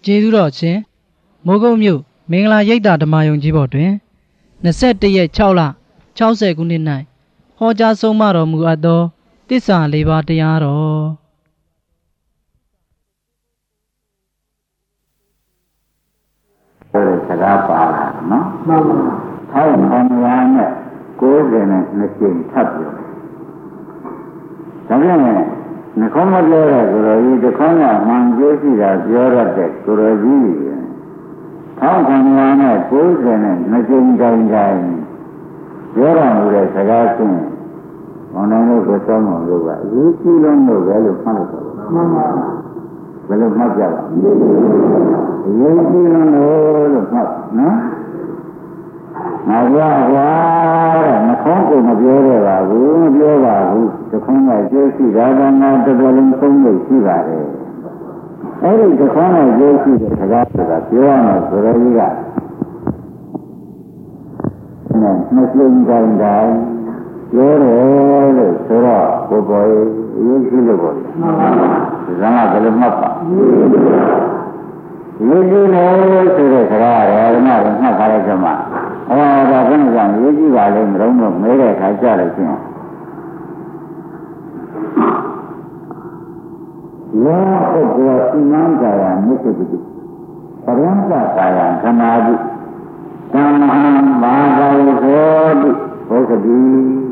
ကျေးဇူးတော်ရှင်မိုးကုတ်မြို့မင်္ဂလာရိပ်သာဓမ္မယုံကြီးဘော်တွင်21ရက်6လ60ခုနှစ်၌ဟောကြားဆုံးမတော်မူအပ်သောတစ္ဆာ၄ပါးတရားတော်စကားပါလာနော်မှန်ပါထိုင်ခံရနဲ့90နဲ့2ကြိမ်ထပ်ပြောဒါကြောင့်နှခေါင်းမလဲတဲ့ကိုယ်တော်ကြီးတစ်ခေါင်းကမှန်ကျိုးရှိတာပြောရတဲ့ကိုယ်တော်ကြီးထိုင်ခံရနဲ့90နဲ့2ကြိမ်တိုင်းပြောရမှုတဲ့စကားချင်းဘောင်းတော်တို့ကိုစောင်းတော်တို့ကအရေးကြီးလုံးလို့ပဲလို့မှတ်လို့ဆိုမှန်ပါဘယ်လိုမှတ်ကြပါအရေးကြီးလုံးလို့မှတ်နော်ငါပြောတဲ့နှခေါင်းကိုမပြောရပါဘူးမပြောပါဘူးတစ်ခေါင်းကကျိုးရှိတာကငါတော်တော်လုံးသုံးလို့ရှိပါတယ်အဲ့ဒီတစ်ခေါင်းကကျိုးရှိတဲ့စကားဆိုတာပြောရမယ်ဆိုတော့ကြီးကနှစ်ကြိမ်တိုင်းပြောတယ်လို့ဆိုတော့ကိုယ်ပေါ်ရေးကြည့်လို့ပေါ့။မှန်ပါပါ။ဇာတ်ကလည်းမှတ်ပါ။ရေးကြည့်လို့ဆိုတဲ့စကားရတယ်ဓမ္မကမှတ်ထားလိုက်ကြမှာ။ဒါကဘယ်နဲ့ကြောင့်ရေးကြည့်ပါလိမ့်မလို့မဲတဲ့ခါကြလို့ချင်း။လောကုတ်ကစိမံကာယမြစ်တိတိပရံပကာယခနာတိသံဃာမာဂောသောတိဘုရားတိ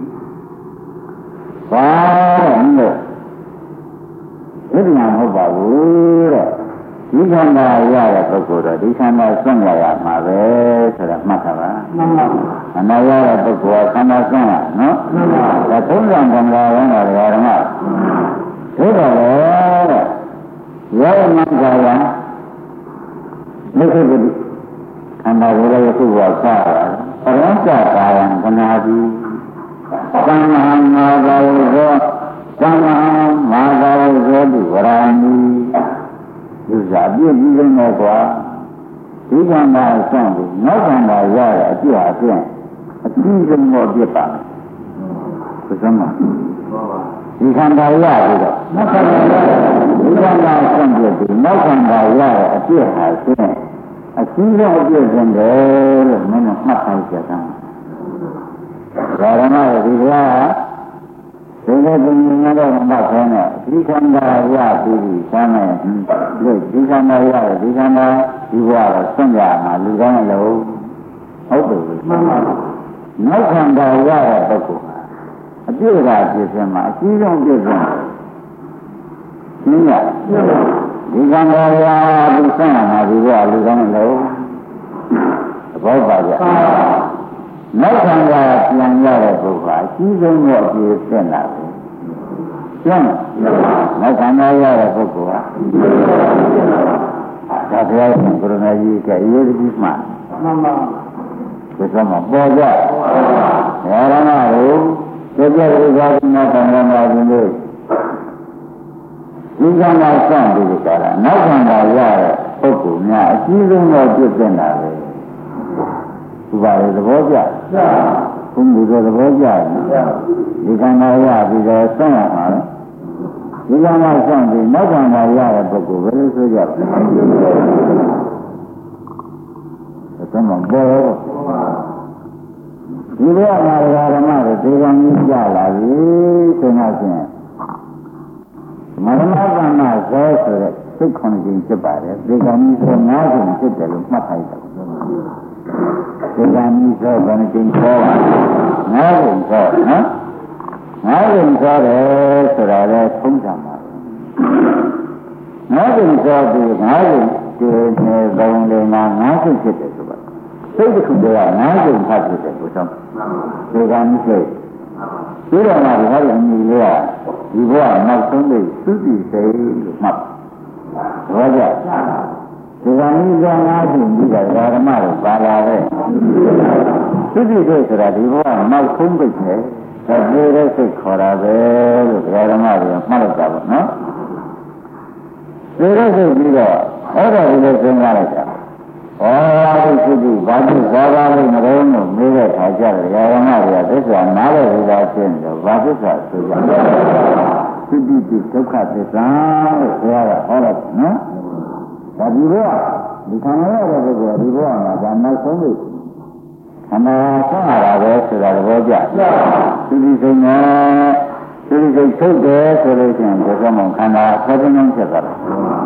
ဘာလို့ဒီမှာမဟုတ်ပါဘူးတဲ့ဒီခန္ဓာရတဲ့ပုဂ္ဂိုလ်တော့ဒီခန္ဓာစွန့်ရရမှာပဲဆိုတာမှတ်ထားပါမှန်ပါခန္ဓာရတဲ့ပုဂ္ဂိုလ်ကခန္ဓာစွန့်ရနော်မှန်ပါဒါသုံးဆံခန္ဓာရောတာဓမ္မတို့တော့လေတဲ့ရောမန္တရာမိစ္ဆေတိခန္ဓာကိုယ်ရဲ့ခုဘဝစားတာပရံကြကာယံခနာတိသံဃာမာဂောသောသံဃာမာဂောသောတိဝရဏီဒီစားပြည့်ပြီးနေကွာဒီခန္ဓာအဆုံးကိုနောက်ခန္ဓာရရဲ့အပြည့်အစုံအပြီးဆုံးတော့ပြစ်ပါဘယ်စမ်းမဒီခန္ဓာရပြီးတော့နောက်ခန္ဓာရဒီခန္ဓာအဆုံးပြည့်ပြီးနောက်ခန္ဓာရရဲ့အပြည့်အစုံအပြီးဆုံးအပြည့်စုံတယ်လို့မင်းတို့မှတ်ထားကြတာဒါရမဒီကဒီလိုပုံမှန်တော့မမှတ်ခဲနဲ့ဒီခန္ဓာရပြီးဆမ်းမယ်လို့ဒီခန္ဓာရဒီခန္ဓာဒီဘဝတော့ဆွံ့ရမှာလူကောင်းလို့ဟုတ်တယ်မှန်ပါနောက်ခန္ဓာရတဲ့ပုဂ္ဂိုလ်ဟာအပြည့်အစုံပြည့်စုံမှာအကြီးဆုံးပြည့်စုံရှင်းရဒီခန္ဓာရပြီးဆွံ့ရမှာဒီဘဝလူကောင်းလို့သဘောပါကြနောက်ခန္ဓာပြန်ရတဲ့ပုဂ္ဂိုလ်အကြီးဆုံးတော့အပြည့်စင်လာတယ်။ကျမ်းနောက်ခန္ဓာရတဲ့ပုဂ္ဂိုလ်ဟာဒါပြောရင်ကိုရမကြီးကအရေးကြီးမှမှန်ပါဒီကမှာပေါ်ကြရဟန်းတို့ကြည့်ကြဥပဒနာခန္ဓာမှာဒီလိုဒီခန္ဓာဆောင်ပြီးကြတာနောက်ခန္ဓာရတဲ့ပုဂ္ဂိုလ်များအကြီးဆုံးတော့ပြည့်စင်လာတယ်ဒီပါလေသဘောကျဘုံဘူးသဘောကျဒီခန္ဓာရပြီးတော့ဆောင်းရမှာဒီခန္ဓာဆောင်းပြီးနောက်ခန္ဓာရတဲ့ပုဂ္ဂိုလ်ဘယ်လိုဆိုကြလဲဒါမှမဟုတ်ဒီလိုအမှားဓမ္မတွေဒီကံကြီးကြလာပြီဆိုမှချင်းမရဏကမ္မဇောဆိုတဲ့စိတ်ခွန်ခြင်းဖြစ်ပါတယ်ဒီကံကြီးဆို၅ခြင်းဖြစ်တယ်လို့မှတ်ထားတယ်ဒီကံကြီးဆိုဘယ်နှခြင်းခေါ်ပါ၅ခြင်းခေါ်နော်၅ခြင်းခေါ်တယ်ဆိုတာလည်းသုံးကြမှာ၅ခြင်းခေါ်ပြီး၅ခြင်းဒီနေသုံးလေး၅ခြင်းဖြစ်တယ်ဆိုပါစိတ်တစ်ခုတည်းက၅ခြင်းဖတ်ဖြစ်တယ်ဘုရားဒီကံကြီးစိတ်ဒီတော့မှဒီဟာအမိလေးကဒီဘဝနောက်ဆုံးလေးသုတိစိတ်လို့မှတ်တော့ကြဒီကနေ့ကငါးခုပြီးတာဓမ္မတွေပါလာတဲ့သုတိစိတ်ဆိုတာဒီဘဝနောက်ဆုံးပိတ်တယ်ဒါပြေတဲ့စိတ်ခေါ်တာပဲလို့ဓမ္မတွေမှတ်လိုက်တာပေါ့နော်ပြေတဲ့စိတ်ပြီးတော့အဲ့ဒါကိုလည်းစဉ်းစားလိုက်တာဒီသုတိဘာဖြစ်သွားပါလိမ့်မလို့မေးတဲ့အခါကျတော့ဓမ္မတွေကသစ္စာနားလည်လို့သာရှင်းတော့ဘာသစ္စာဆိုကြသုတိဒုက္ခသစ္စာလို့ပြောရတာဟောတော့နော်ဒါဒီဘောဒီခန္ဓာရတဲ့ပုဂ္ဂိုလ်ဒီဘောမှာဒါနောက်ဆုံးပြီခန္ဓာဆောက်ရတာပဲဆိုတာသဘောကျသူဒီစိတ်နဲ့သူဒီစိတ်ထုတ်တယ်ဆိုလို့ရှိရင်ဘယ်ကောင်ခန္ဓာဆက်ပြင်းဖြစ်သွားတယ်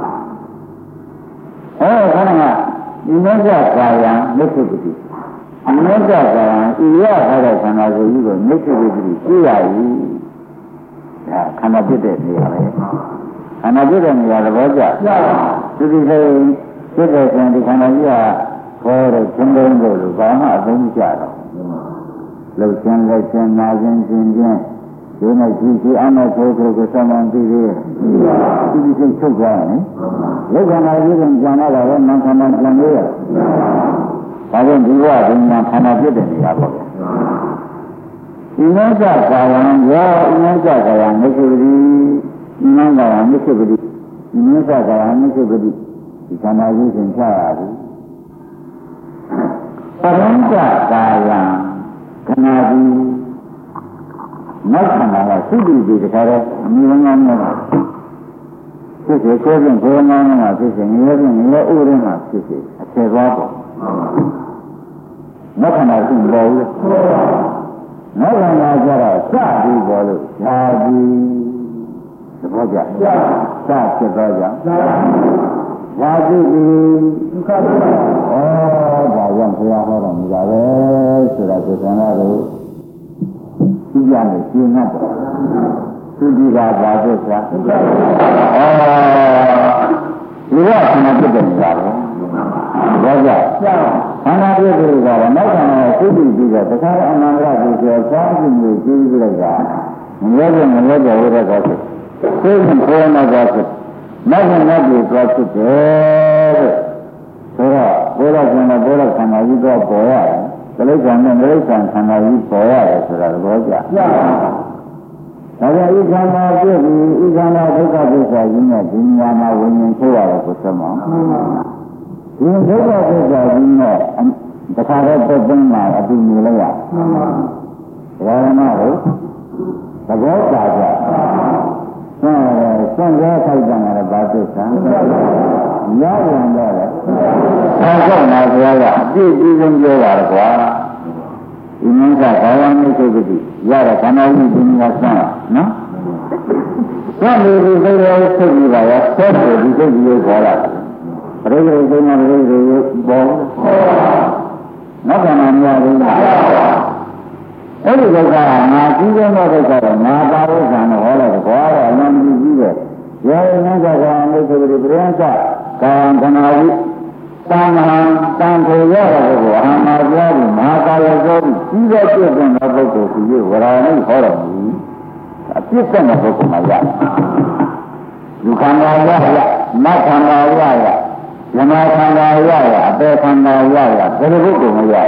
ခန္ဓာကဒီမေဇ္ဇကာယံမြစ်စုပတိဒီမေဇ္ဇကာယံဤရထားတဲ့ခန္ဓာကိုယ်ကြီးကိုမြစ်စုပတိကြည့်ရည်ဒါခန္ဓာဖြစ်တဲ့နေရာပဲခန္ဓာဖြစ်တဲ့နေရာသဘောကျသူဒီစိတ်ဖြစ်တဲ့ဆိုရင်ဒီခန္ဓာကြီးကခေါ်တဲ့ရှင်းလုံးလို့ဘာမှအသုံးမကျတော့လှုပ်ခြင်းလက်ခြင်းနာခြင်းခြင်းခြင်းဒီနဲ့ကြည့်ကြည့်အောင်လို့ကိုယ်ကိုယ်ဆောင်ပြီးပြီးဒီစိတ်ထုတ်ကြတယ်လက်ခန္ဓာကြီးကကြံလာတော့မခန္ဓာပြန်လို့ရဒါကြောင့်ဒီဘဝဒီမှာခန္ဓာဖြစ်တဲ့နေရာပေါ့ဒီမေဇ္ဇကာယံရောဒီမေဇ္ဇကာယံမရှိဘူးဒီမေဇ္ဇကာယံမရှိဘူးဒီမေဇ္ဇကာယံမရှိဘူးဒီခန္ဓာကြီးသင်ချရတယ်ပရံဇကာယံခန္ဓာကြီးနောက်ခန္ဓာကသုတိတိတခါတော့အမြဲတမ်းမှာဖြစ်စေကိုယ်ပြင်ကိုယ်ငေါင်းမှာဖြစ်စေငရဲပြင်ငရဲဥရင်းမှာဖြစ်စေအကျေသွားပေါ့နောက်ခန္ဓာရှိမပေါ်ဘူးနောက်ခန္ဓာကျတော့စပြီးပေါ်လို့ဇာတိသဘောကျစဖြစ်သွားကြဇာတိဒီဒုက္ခဒါကြောင့်ဘုရားဟောတော်မူတာပဲဆိုတာကိုသံဃာတို့သိရမယ်ရှင်းတ်တယ်သူဒီကဘာဖြစ်သွားဒီကခန္ဓာဖြစ်တဲ့နေရာပဲဘာကြောင့်ခန္ဓာဖြစ်တဲ့နေရာကနောက်ခန္ဓာကိုသိပြီးတော့တခါအနန္တရကိုကျော်စားပြီးကြည့်ပြီးလိုက်တာမရတဲ့ဝိရကဖြစ်သိရင်ကိုယ်နာကဖြစ်နောက်ခန္ဓာကိုသွားဖြစ်တယ်ဆိုတော့ဘုရားရှင်ကဘုရားခန္ဓာကြီးတော့ပေါ်ရတယ်တိရစ္ဆာန်နဲ့တိရစ္ဆာန်ခန္ဓာကြီးပေါ်ရတယ်ဆိုတာသဘောကျဒါကြောင့်ဤခန္ဓာပြည့်ပြီးဤခန္ဓာဒုက္ခသစ္စာကြီးနဲ့ဒီဉာဏ်မှာဝิญဉ်ထုတ်ရတယ်ကိုသမအောင်ဒီဒုက္ခသစ္စာကြီးနဲ့တခါတော့ပုတ်ပင်းလာအတူနေလိုက်ရဓမ္မတို့သဘောကျကြဆွမ်းရဲခိုက်တယ်လည်းဘာသစ္စာရရင်တော့လေဆောက်တော့မှာဘုရားကအပြည့်အစုံပြောပါတယ်ကွာဒီမြတ်ဘာဝမိတ်္တိရတဲ့ခန္ဓာကြီးဒီမြတ်ဆန်းနော်ဘယ်လိုဒီစိတ်ရောသိပြီပါရောဆက်ပြီးဒီစိတ်ကြီးပေါ်လာပရိသေစိတ်မှာပရိသေပေါ်နောက်ခန္ဓာများဘူးအဲ့ဒီဒုက္ခကငါကြီးတဲ့ဒုက္ခတော့ငါပါလို့ဆံတော့ဟောလိုက်ကွာတော့အလုံးကြီးကြီးတယ်ရောင်းနေကြကောင်လို့ဆိုပြီးပြင်းချကာခန္ဓာကြီးတန်ဟံတန်ကိုရတဲ့ကိုအာမပြောပြီးမဟာကာယဆိုပြီးကြီးတဲ့ပြည့်စုံတဲ့ပုဂ္ဂိုလ်ကြီးဝရာနိဟောတော်မူအပြည့်စုံတဲ့ပုဂ္ဂိုလ်မှာရလူခန္ဓာရရနတ်ခန္ဓာရရဇမခန္ဓာရရအပေခန္ဓာရရဘယ်လိုပုဂ္ဂိုလ်မရ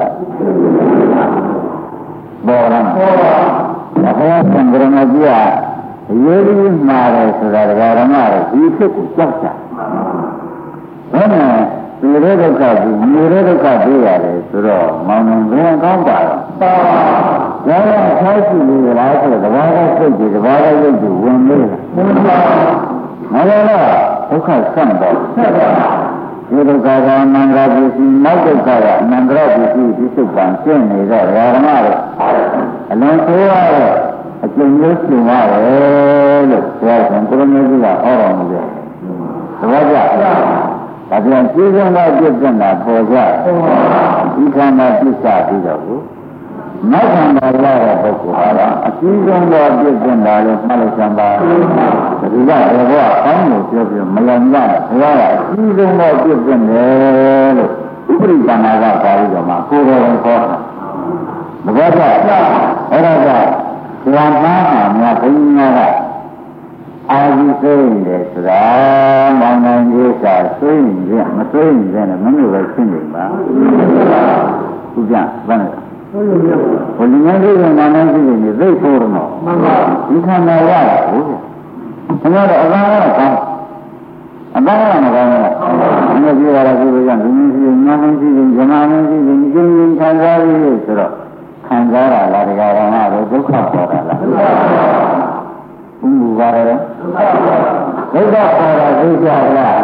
ဘောရံဘောဒါဘုရားသံဃာမကြီးကအရေးကြီးမှာတယ်ဆိုတာဓမ္မတွေဒီဖြစ်ကိုကြောက်ကြဘယ်နဲ့ဒီရဲဒုက္ခဒီမြေရဲဒုက္ခတွေ့ရတယ်ဆိုတော့မောင်နှံဘယ်ကောင်းပါတော့ဒါကဆောက်ရှိနေကြလားဆိုတော့တဘာကစိတ်ကြီးတဘာကရုပ်ကြီးဝင်နေတယ်မဟုတ်လားဒုက္ခဆန့်တော့ဒီဒုက္ခကအနန္တပစ္စည်းနောက်ဒုက္ခကအနန္တရပစ္စည်းဒီစိတ်ကကျင့်နေတော့ဓမ္မတွေအလုံးဆိုးရတဲ့အကျဉ်းမျိုးရှင်းရတယ်လို့ပြောတယ်ကိုရမေကြီးကဟောတော်မူတယ်သဘောကျဒါပြန်ကျေးဇူးတော်ပြည့်စုံတာပေါ်ကြဒီခန္ဓာပြစ္ဆာပြီးတော့ကိုနောက်ခန္ဓာရတဲ့ပုဂ္ဂိုလ်ဟာအကြီးဆုံးသောပြည့်စုံတာလို့မှတ်လိုက်စမ်းပါဒီကဘယ်ဘောအောင်းလို့ပြောပြီးမလန်ရဘုရားကအကြီးဆုံးသောပြည့်စုံတယ်လို့ဥပရိသနာကပါပြီးတော့မှကိုယ်တော်ဟောတာသဘောကျအဲ့ဒါကဘုရားမှာများဘုရားကအာဇီသိတယ်ဆိုတာမောင်နိုင်ကြီးကသိရင်မသိရင်လည်းမလို့ပဲရှင်းနေပါသူကဘာလဲဘုလူငယ်လေးကမောင်နိုင်ကြီးနေသိဖို့တော့မှန်ပါဒီခန္ဓာရတာဟုတ်ကဲ့ဘုရားတော့အလားတော့ကောင်းအလားတော့မကောင်းဘူးဒီလိုပြောရတာကိုကြောင့်ဒီနည်းကြီးမောင်နိုင်ကြီးဇမားနိုင်ကြီးဒီကျင်းကျင်းခံစားရည်ဆိုတော့ခံစားရလားဒီကောင်ကတော့ဒုက္ခပေါ်တာလားဘုရားပါတယ်ဒုက္ခပေါ်တာသိကြလား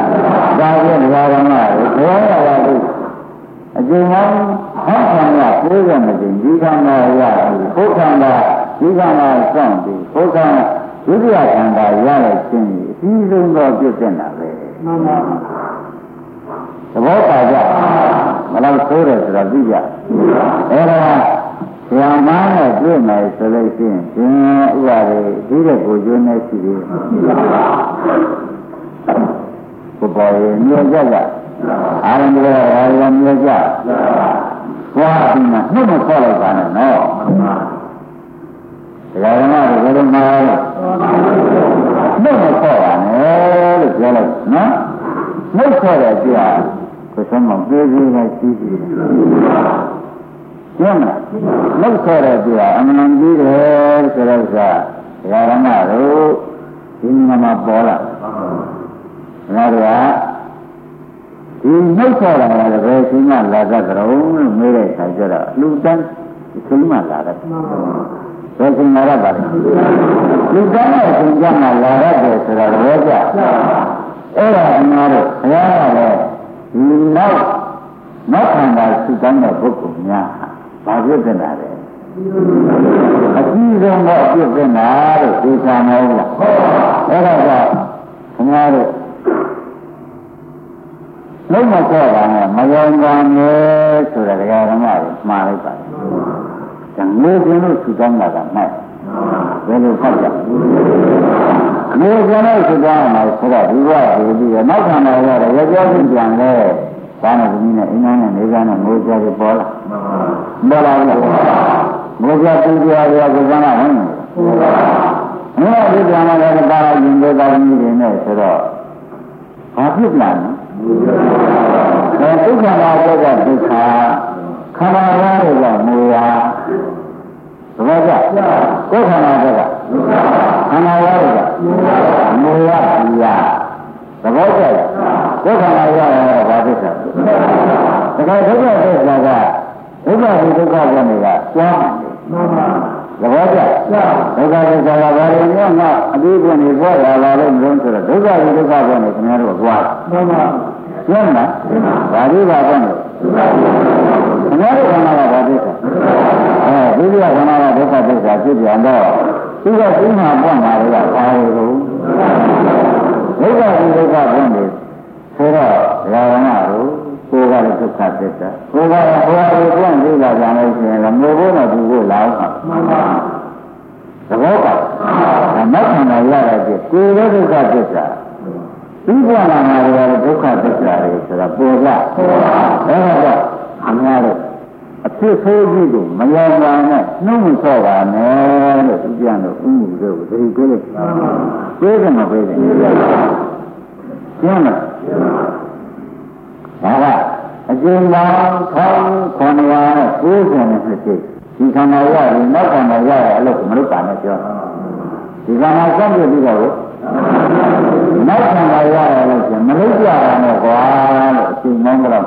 ဒါဖြင့်ဒါကမှဘယ်ရပါလိမ့်အကျဉ်းအောင်ဟောခံရကိုယ်ကမသိဒီကံမှာရဘူးဘုခန္ဓာဒီကံမှာစောင့်ပြီးဘုခန္ဓာဒုတိယခန္ဓာရတဲ့ခြင်းကြီးအပြီးဆုံးတော့ပြည့်စင်တာပဲမှန်ပါသဘောပါကြမလားဆိုးတယ်ဆိုတော့သိကြအဲ့ဒါဆရာမနဲ့တွေ့မယ်ဆိုလို့ရှိရင်ဒီဥပါဒေဒီတဲ့ကိုကျွန်းနေရှိသေးတယ်ဘုရားရဲ့မြေကြကြအာရံတွေရာရံမြေကြဘွားဒီမှာနှုတ်မခေါ်လိုက်ပါနဲ့နော်တရားဓမ္မတွေဘယ်လိုမှာနှုတ်မခေါ်ပါနဲ့လို့ပြောလိုက်နော်နှုတ်ခေါ်တဲ့တရားကိုသုံးမပြေးပြေးနဲ့ရှိရှိကျင်းလားနှုတ်ခေါ်တဲ့တရားအမှန်ကြီးတယ်ဆိုတော့တရားဓမ္မတို့ဒီမှာပေါ်လာငါတို့ကဒီနှုတ်ခေါ်လာတယ်ဘယ်ချိန်မှလာတတ်ကြတော့လို့မေးတဲ့အခါကျတော့လူတန်းဒီချိန်မှလာတယ်ဘယ်ချိန်လာရပါလဲလူတန်းရဲ့ချိန်ကျမှလာရတယ်ဆိုတော့ဘောကြအဲ့ဒါအများတို့ဘုရားကလည်းဒီနောက်ခန္ဓာစုတန်းတဲ့ပုဂ္ဂိုလ်များဘာဖြစ်နေတာလဲအကြီးဆုံးတော့အဖြစ်နေတာလို့သိချင်မဟုတ်လားအဲ့ဒါကဘုရားတို့လုံးမခေါ်ပါနဲ့မယုံပါနဲ့ဆိုတာတရားဓမ္မတွေမှားလိုက်ပါတယ်။ဒါမျိုးကျင်းလို့သူတောင်းတာကမှတ်ဘယ်လိုဖတ်ကြ။မျိုးကျင်းလို့သူတောင်းမှာဆိုတော့ဒီဘဝဒီနောက်ခန္ဓာရတဲ့ရကြောင်းပြန်လဲဘာနဲ့ဒီနည်းနဲ့အင်းနဲ့နေစားနဲ့မျိုးကြတွေပေါ်လာ။ပေါ်လာလို့မျိုးကြတူတရားတွေကကစားတာဟုတ်မလား။ဒီပြန်လာတဲ့ပါရရင်တွေကောင်းကြီးတွေနဲ့ဆိုတော့ဘာဖြစ်လာလဲဒုက္ခနာကဒုက္ခခန္ဓာရတွေကမူရာသဘောကျကိုယ်ခန္ဓာကခန္ဓာရတွေကမူရာဒီရာသဘောကျကိုယ်ခန္ဓာရရဘာဖြစ်လဲဒါကဒုက္ခသစ္စာကဒုက္ခဒီဒုက္ခဘုံတွေကကျွမ်းတယ်သဘောကျဒုက္ခသစ္စာကဘာလို့လဲငါအပြီးပြန်နေပေါ်လာလို့မလို့ဆိုတော့ဒုက္ခဒီဒုက္ခဘုံတွေခင်ဗျားတို့ကကြွားတယ်ကျမ်းလားဒါလေးပါဘယ်နဲ့ခဏလေးခဏကဘာဖြစ်လဲဒုတိယခဏကဒုက္ခသစ္စာဖြစ်ပြန်တော့သူကသိမှပွင့်လာတယ်ကဘာလို့ဒုက္ခဒီဒုက္ခဘုံတွေဆိုတော့လာရမတို့ကိုယ်ကလည်းဒုက္ခသစ္စာကိုယ်ကဘဝကိုပွင့်ပြီးလာကြလို့ရှိရင်လည်းမျိုးဘုံနဲ့သူကိုလာအောင်မှန်ပါသဘောပါနောက်ခန္ဓာရတဲ့ကိုယ်ရဲ့ဒုက္ခသစ္စာဒီဘဝမှာလည်းဒုက္ခသစ္စာတွေဆိုတာပေါ်လာအဲ့ဒါကအများတို့အဖြစ်ဆိုးကြီးကိုမယောပါနဲ့နှုတ်မဆော့ပါနဲ့လို့သူပြန်တော့ဥမှုတို့ကိုသိပေးလိုက်ပေးတယ်မပေးတယ်ကျင်းလားဒါကအကျဉ်းပေါင်း1990နဲ့ဖြစ်ဒီခန္ဓာရရင်နောက်ခန္ဓာရရဲ့အလုပ်မလုပ်ပါနဲ့ပြောဒီခန္ဓာဆက်ပြပြီးတော့နောက်ခန္ဓာရရလို့ဆိုမလို့ကြတာနဲ့ကွာလို့အချိန်မောင်းကြတော့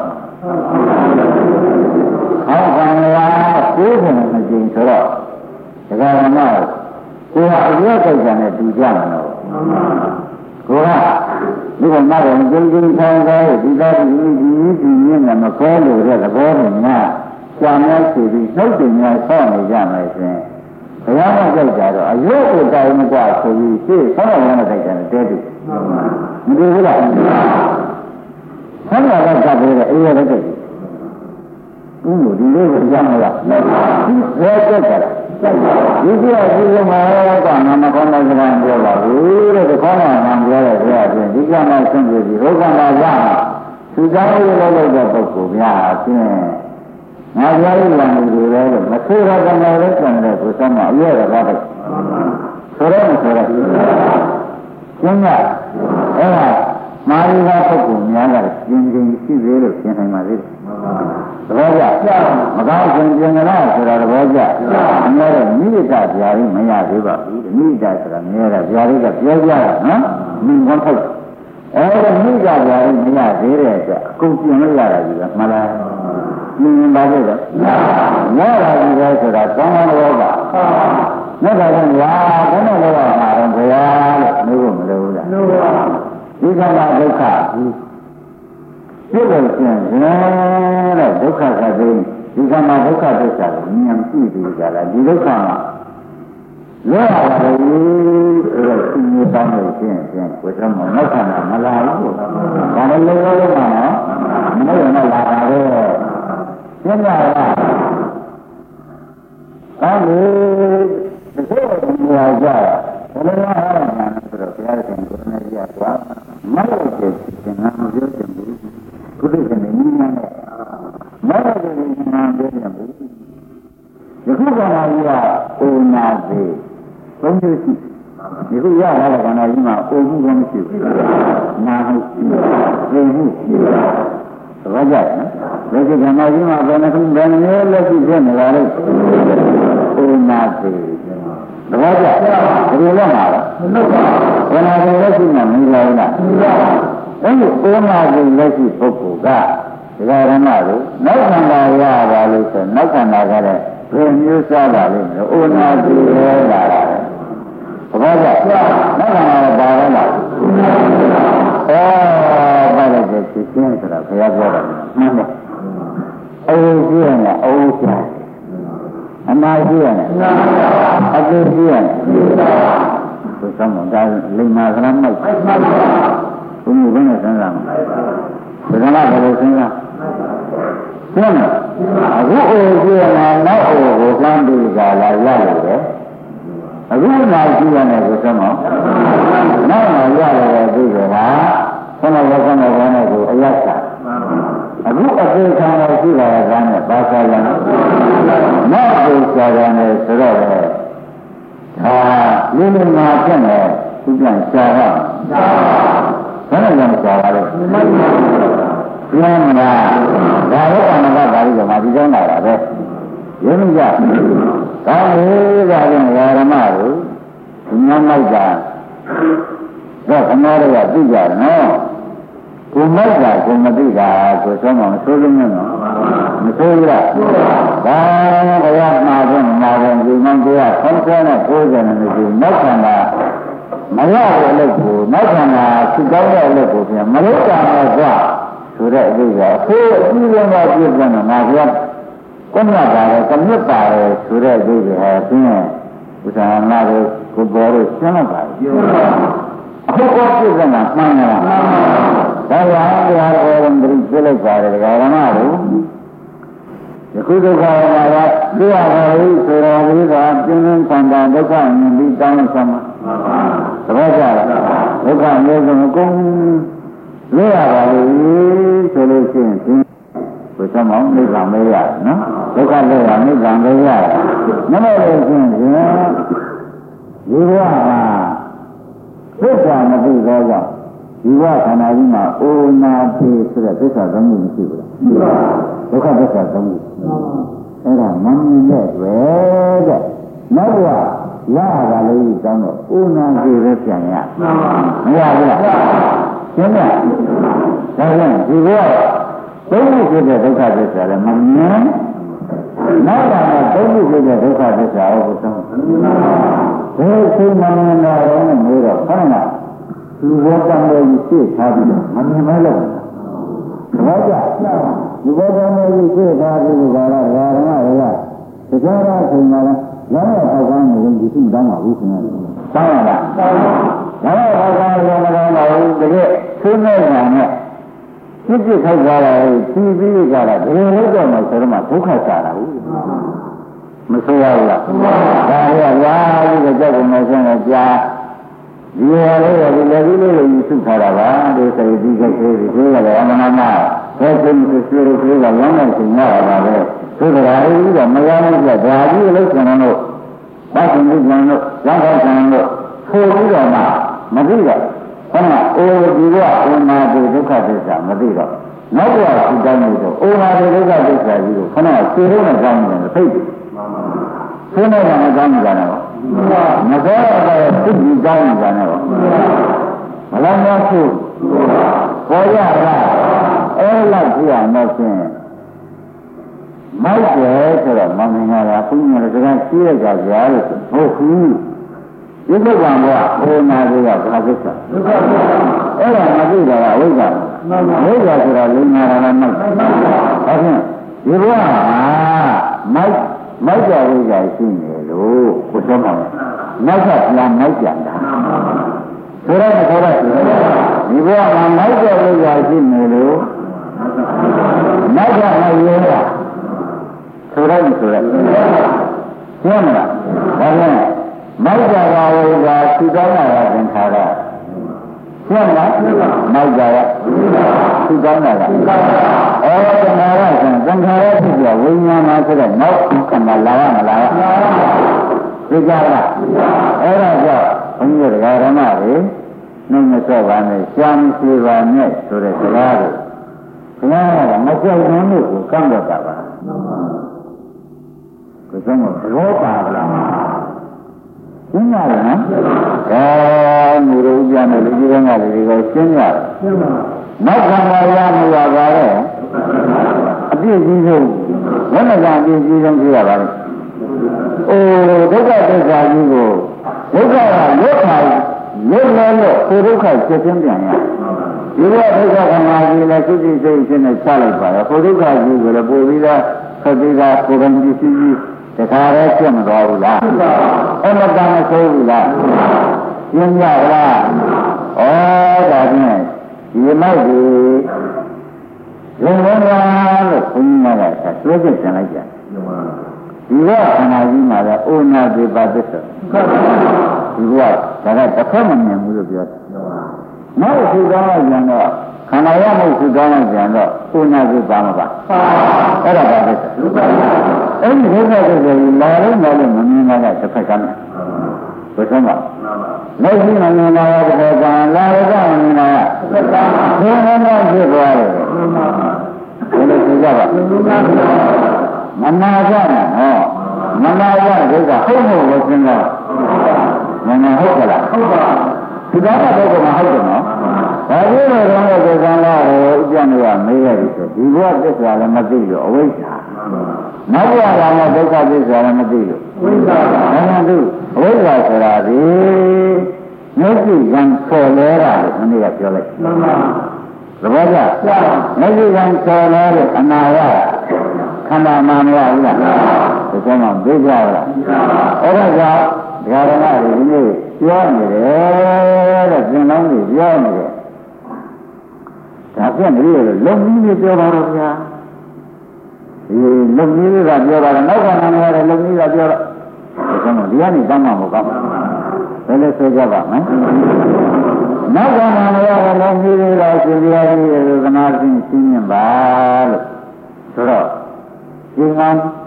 ဟောခန္ဓာ90နဲ့အချိန်ဆိုတော့ဒါကမှကိုယ်ကအရွက်ကြိုက်တယ်နဲ့တူကြမှာတော့ကိုယ်ကဒီကမှတော့ကျင်းကျင်းဆောင်ဆောင်ဒီသားဒီမြင့်နဲ့မခေါ်လို့တဲ့သဘောနဲ့များကြာများစီပြီးနှုတ်တင်များဆော့နေကြမယ်ဆိုရင်ဘုရားကကြိုက်တာတော့အရွက်ကိုတိုင်မကြဆိုပြီးရှေ့ဆောင်းရတဲ့တိုက်တယ်တဲတူမတူဘူးလားဆောင်းရတဲ့ကပ်ပြီးတဲ့အေးရတဲ့တိုက်ဘူးလို့ဒီလိုကိုကြားမလားဒီဘယ်ကျက်ကြလားဒီကြည့်ကြည့်မှာကနာမကောင်းတဲ့စကားပြောပါဘူးတဲ့ခေါင်းကနာမပြောတဲ့ဆရာချင်းဒီကမှဆင်းပြီးဘုရားကရသူသားရေးလုပ်တဲ့ပုဂ္ဂိုလ်များအချင်းငါပြောရရင်ဒီလိုပဲလို့မဆိုးရတဲ့နယ်လည်းကျန်တဲ့ကိုစမ်းမအရွယ်ရပါတော့ဆိုတော့မဆိုတော့ကျင်းကအဲ့ဒါမာရီကပုဂ္ဂိုလ်များကကျင်းချင်းရှိသေးလို့ရှင်းနိုင်ပါသေးတယ်သဘောကျမကောင်းရှင်ပြင်ကြလားဆိုတာသဘောကျအများတော့မိစ္ဆာဗျာကြီးမရသေးပါဘူးမိစ္ဆာဆိုတာမြဲတာဗျာကြီးကပြောကြတာနော်မိဘထုတ်အဲ့ဒါမိစ္ဆာဗျာကြီးမရသေးတဲ့အတွက်အကုန်ပြင်လို့ရတာကြီးကမှန်လားမြင်ပါလို့တော့ရတာကြီးပဲဆိုတာကောင်းကောင်းလို့ပါမြတ်စွာဘုရားဘုန်းတော်ကမှာတော့ဘုရားလို့လို့မလို့လားလို့ပါဒီခန္ဓာဒုက္ခဖြစ်လို့ရှင်တဲ့ဒုက္ခကတည်းဒီခန္ဓာဒုက္ခသစ္စာကိုဉာဏ်ကြည့်ပြီးကြလားဒီဒုက္ခမှာလောရပါလေဆိုတော့သူမျိုးတောင်းလို့ရှင်ကိုယ်တော်မနောက်ခန္ဓာမလာဘူးဒါလည်းလုံးလုံးမှာနော်မလို့မလာပါဘူးရှင်းပါလားအဲဒီဒီလိုမျိုးကြဘယ်လိုလဲဆိုတော့ဘုရားရှင်ကိုယ်နဲ့ကြွားမလို့ဖြစ်ရှင်နာမပြောချင်ဘူးကုသိုလ်ရှင်နေနေနဲ့မလို့ဖြစ်ရှင်နာမပြောချင်ဘူးဒီခုကလာကြီးကအိုနာစေသုံးမျိုးရှိဒီခုရလာတဲ့ခန္ဓာကြီးမှာအိုမှုကမရှိဘူးနာမှုရှိသိမှုရှိသဘောကျနော်ဒီခန္ဓာကြီးမှာဘယ်နှခုဘယ်နည်းလက်ရှိဖြစ်နေပါလိမ့်အိုနာစေသဘောကျဒီလိုလဲမှာလားမဟုတ်ပါဘူးခန္ဓာကိုယ်လက်ရှိမှာမင်းလာဘူးလားအဲဒီအိုနာစေလက်ရှိပုဂ္ဂိုလ်ကဒီဃာရမတို့နောက်ခန္ဓာရပါလို့ဆိုနောက်ခန္ဓာကလည်းဘယ်မျိုးစားပါလိမ့်မလို့အိုနာစေလဲလာတာသဘောကျနောက်ခန္ဓာကပါတော့လားပါလိုက်တဲ့ဖြစ်ခြင်းဆိုတာဘုရားပြောတာမှန်တယ်အိုးကြီးနဲ့အိုးရှာအနာကြီးနဲ့အကျိုးကြီးနဲ့ဘုရားမောဒါလိမ္မာကရမိုက်ဘုရားဘယ်နဲ့စဉ်းစားမှာဘယ်နဲ့ဘယ်လိုစဉ်းစားရှင်းလားအခုအိုးကြီးနဲ့နောက်အိုးကိုလှမ်းပြီးကြလာရရတယ်အခုနာကြည့်ရတယ်ဘုရားမောနောက်မှရတယ်ဒီကခဏရောခဏရောနဲ့ကိုအယက်စာအခုအသေးခံရရှိလာတဲ့ကမ်းနဲ့ဘာသာရံနောက်ကိုစာရတယ်ဆိုတော့ဒါလေးလေးမှာဖြစ်နေသူပြန်ရှားတော့ဘယ်နဲ့လဲရှားပါလဲပြန်လာဒါတော့အနာဂတ်ပါဠိကမှာဒီကြောင်းလာတာပဲရင်းမကြကောင်းပြီဒါပြန်ဓမ္မတို့ညမ်းလိုက်တာတော့ခမောတွေကသိကြတယ်နော်ကိုမိုက်တာကိုမသိတာကိုဆုံးမမဆိုးလို့နော်မဆိုးဘူးလားဒါဘုရားမှာတော့မှာတော့ဒီမှန်တရားဆုံးဆုံးနဲ့90နဲ့ဒီနောက်ခန္ဓာမရတဲ့အလုပ်ကိုနောက်ခန္ဓာသူကောင်းတဲ့အလုပ်ကိုပြန်မလုပ်တာတော့ကွာဆိုတဲ့အသေးကကိုယ်အကြည့်လုံးကပြည့်စုံတယ်ငါကကိုမြတ်ပါတယ်ကမြတ်ပါတယ်ဆိုတဲ့အသေးကဟဲ့ပြင်းဥစ္စာနာတို့ကိုပေါ်လို့ရှင်းတော့ပါအခုကောပြည့်စုံတာမှန်လားဒါကြောင့်ဘုရားတော်ရင်ပြည့်လိုက်ပါတယ်ဓမ္မတို့ယခုဒုက္ခရမှာကသိရပါလိမ့်ဆိုတော်လေးကပြင်းပြင်းထန်ထန်ဒုက္ခမြင်ပြီးတောင်းဆမှာသဘောကျလားဒုက္ခမျိုးစုံအကုန်သိရပါလိမ့်ဆိုလို့ရှိရင်ဒီကိုသမောင်းနိဗ္ဗာန်မရနော်ဒုက္ခလည်းရနိဗ္ဗာန်လည်းရနမေလို့ရှိရင်ဒီဘဝမှာသစ္စာမသိသောကြောင့်ဒီဘဝခန္ဓာကြီးမှာအိုနာပေဆိုတဲ့သစ္စာသုံးခုမရှိဘူးလားဒုက္ခသစ္စာသုံးခုအဲ့ဒါမမြင်တဲ့တွေ့တဲ့နောက်ဘဝရတာလေးတောင်းတော့အိုနာပေပဲပြန်ရမရဘူးလားရှင်းလားဒါကြောင့်ဒီဘဝသုံးခုဖြစ်တဲ့ဒုက္ခသစ္စာလည်းမမြင်နောက်တာကသုံးခုဖြစ်တဲ့ဒုက္ခသစ္စာကိုသုံးဘယ်စိတ်မှမမြင်တော့လည်းမေးတော့ခဏသူဘောတံလေးရှေ့ထားပြီးမမြင်မဲလို့သဘောကျဒီဘောတံလေးရှေ့ထားပြီးကြတာဓမ္မတွေကတခြားသားချိန်မှာလည်းလည်းအောက်ကောင်းနေရင်ဒီစုတောင်းပါဘူးခင်ဗျာတောင်းရလားတောင်းပါလည်းအောက်ကောင်းလည်းမတောင်းပါဘူးတကယ်သိနေကြနဲ့ပြစ်ခိုက်သွားတာကိုပြီးပြီးကြတာဘယ်လိုလုပ်တော့မှဆိုတော့မှဒုက္ခစားတာဟုတ်မဆိုးရဘူးလားဒါရရာပြီးတော့ကြောက်ကုန်နေဆုံးတော့ကြာဒီရလေးကဒီလည်းဒီလေးကိုယူဆုထားတာပါဒီစိတ်ဒီကိစ္စတွေဒီကလည်းအမှန်မှန်ဘယ်သူမှဆွေးလို့ပြောတာလမ်းနိုင်ရှင်ရတာပဲသို့တော်ကြီးကမရနိုင်ကြဒါကြီးလို့ကျွန်တော်တို့ဘာရှင်ဒီကျွန်တော်ရောင်းခိုင်းကျွန်တော်ဆိုပြီးတော့မှမသိတော့ခဏအိုဒီကအိုနာဒီဒုက္ခသစ္စာမသိတော့နောက်တော့ဒီတိုင်းလို့အိုနာဒီဒုက္ခသစ္စာကြီးကိုခဏသိလို့မကောင်းဘူးသိတယ်သိနေတယ်မကောင်းဘူးကြတော့မကောင်းတော့သိပြီးကောင်းကြတယ်တော့မလားမဟုတ်ပေါ်ရလားအဲ့လောက်ကြည့်အောင်တော့ဖြင့်မိုက်တယ်ဆိုတော့မမင်္ဂလာဘုရားတကယ်ရှိရကြကြလို့ဟုတ်ဘူးဒီဘုရားကအိုနာတွေကဘာသစ္စာဒုက္ခသစ္စာအဲ့ဒါမသိတာကဝိဇ္ဇာဝိဇ္ဇာဆိုတာလိမ္မာရဏမိုက်ဟုတ်ကဲ့ဒီဘဝမိုက်ကြဝိဇ္ဇာရှိနေလို့ကိုဆုံးပါမယ်နောက်ကပြန်မိုက်ပြန်တာဆိုတော့ဒီဘဝမှာမိုက်ကြဝိဇ္ဇာရှိနေလို့နောက်ကမရဲတာဆိုတော့ရှင်းမလားဒါပြန်မိုက်ကြပါဝိဇ္ဇာသိကောင်းတာကသင်္ခါရရှင်းမလားမိုက်ကြရသိကောင်းတာကသင်္ခါရဆိုသင်္ခါရဖြစ်ပြဝိညာဏဆိုတဲ့နောက်ခန္ဓာလာရမလားသိကြလားအဲ့ဒါကြောင့်ဘုန်းကြီးတို့ဓမ္မတွေနှိမ့်မဆော့ပါနဲ့ရှားမရှိပါနဲ့ဆိုတဲ့စကားတွေဘုရားကမကြောက်နိုင်လို့ကိုကန့်တော့တာပါကိုယ်ဆုံးဘောပါလားရှင်းရတယ်နော်မူရုပ်ပြန်တဲ့လူကြီးတွေကတွေကိုရှင်းရတယ်နောက်ခန္ဓာရမရပါတော့အပြည့်ကြီးဆုံးဘယ်နှကအပြည့်ကြီးဆုံးကြည့်ရပါလဲဒုက္ခသစ္စာကြီးကိုဒုက္ခကလွတ်ခါလွတ်လို့ကိုဒုက္ခချက်ချင်းပြန်ရဒီကဒုက္ခခန္ဓာကြီးလည်းစိတ်စိတ်စိတ်ချင်းနဲ့ချလိုက်ပါတော့ကိုဒုက္ခကြီးကိုလည်းပို့ပြီးတော့ဆက်ပြီးတော့ကိုယ်ကံကြည့်ကြည့်တခါရဲဖြစ်မတော်ဘူးလားအဲ့မတမ်းမဆိုးဘူးလားရှင်းကြလားဒါဖြင့်ဒီမိုက်ဒီလုံလုံးလားလို့ဘုန်းကြီးကဆွဲချက်ဆင်လိုက်ကြဒီကခန္ဓာကြီးမှာလည်းဩနာတိပါသစ္စာဒီကဒါကတစ်ခါမှမြင်ဘူးလို့ပြောတယ်နောက်ထူကောင်းလိုက်ပြန်တော့ခန္ဓာရမှုထူကောင်းလိုက်ပြန်တော့ဩနာတိပါမပါအဲ့ဒါပါသစ္စာအဲ့ဒီဒုက္ခသစ္စာကြီးလာလို့မမြင်တာကတစ်ဖက်ကမ်းဘယ်ဆုံးပါလက်ရှိမမြင်တာကတစ်ဖက်ကမ်းလာလို့ကမမြင်တာကတစ်ဖက်ကမ်းဘယ်လိုဖြစ်သွားလဲဘယ်လိုသိကြပါမနာကြနဲ့မနာကြဒုက္ခဟုတ်လို့လို့စဉ်းစားမနာဟုတ်ကလားဟုတ်ပါဒီတော့တော့မဟုတ်တယ်နော်ဒါကြီးတော့တော့ကိုယ်ကံလာကိုအပြတ်နေရမေးရတယ်ဆိုဒီဘဝသစ္စာလည်းမသိလို့အဝိဇ္ဇာနောက်ဘဝကလည်းဒုက္ခသစ္စာလည်းမသိလို့အဝိဇ္ဇာဘာမှမသိအဝိဇ္ဇာဆိုတာဒီမျက်စိကံခေါ်လဲတာလို့မနေ့ကပြောလိုက်မှန်ပါသဘောကျမျက်စိကံခေါ်လဲတဲ့အနာရခန္ဓာမှမရဘူးလားဒီကောမှသိကြလားအဲ့ဒါကြောင့်ဒကာဓမ္မတွေဒီနေ့ပြောနေတယ်တဲ့သင်္လောင်းတွေပြောနေတယ်ဒါပြည့်နေလို့လုံကြီးတွေပြောပါတော့ဗျာလုံကြီးတွေကပြောတာနောက်ကနာနေရတယ်လုံကြီးကပြောတော့ဒီကောမှဒီကနေတမ်းမှမကောင်းဘယ်လိုဆိုကြပါမလဲနောက်ကနာနေရတယ်လုံကြီးတွေကရှင်ပြားကြီးတွေသနာရှင်ရှင်းမြင်ပါလို့ဆိုတော့ဒီကံ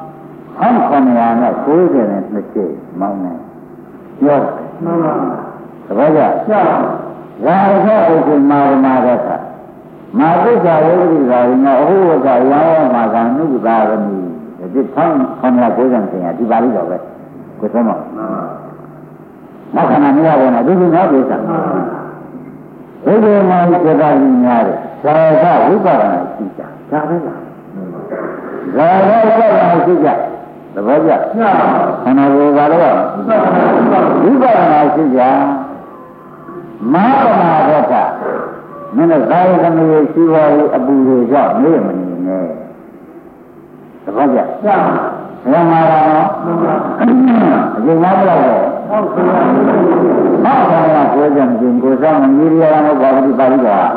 1990နဲ့နှစ်ကျမောင်းနေပြောတယ်မှန်ပါသဘောကျရာဇောဥစ္စာမာရမရသမာသစ္စာဝိရိသာရင်အဟုဝကရောင်းမှာကနုပဒါရမီဒီ1990တင်ရဒီပါဠိတော်ပဲကိုဆုံးမနောက်ခဏမရဘူးနော်ဒီနောက်ပြစားဘုရားမှာစေတာကြီးများတယ်သာသဝိပဿနာရှိကြဒါပဲလားဇာဝဝိပဿနာရှိကြသဘောကျခန္ဓာကိုယ်ကတော့ဝိပဿနာရှိကြမဟာပမာဒကမင်းတို့သာယကမေရှိပါဘူးအပူတွေကြောင့်နေမနေနဲ့သဘောကျဘယ်မှာတော့အရင်ကဘယ်လိုလဲဟုတ်ကဲ့ဟုတ်ကဲ့ကိုယ်ကြံခြင်းကိုယ်ဆောင်မြည်ရအောင်ဘာလို့ပါလိမ့်လား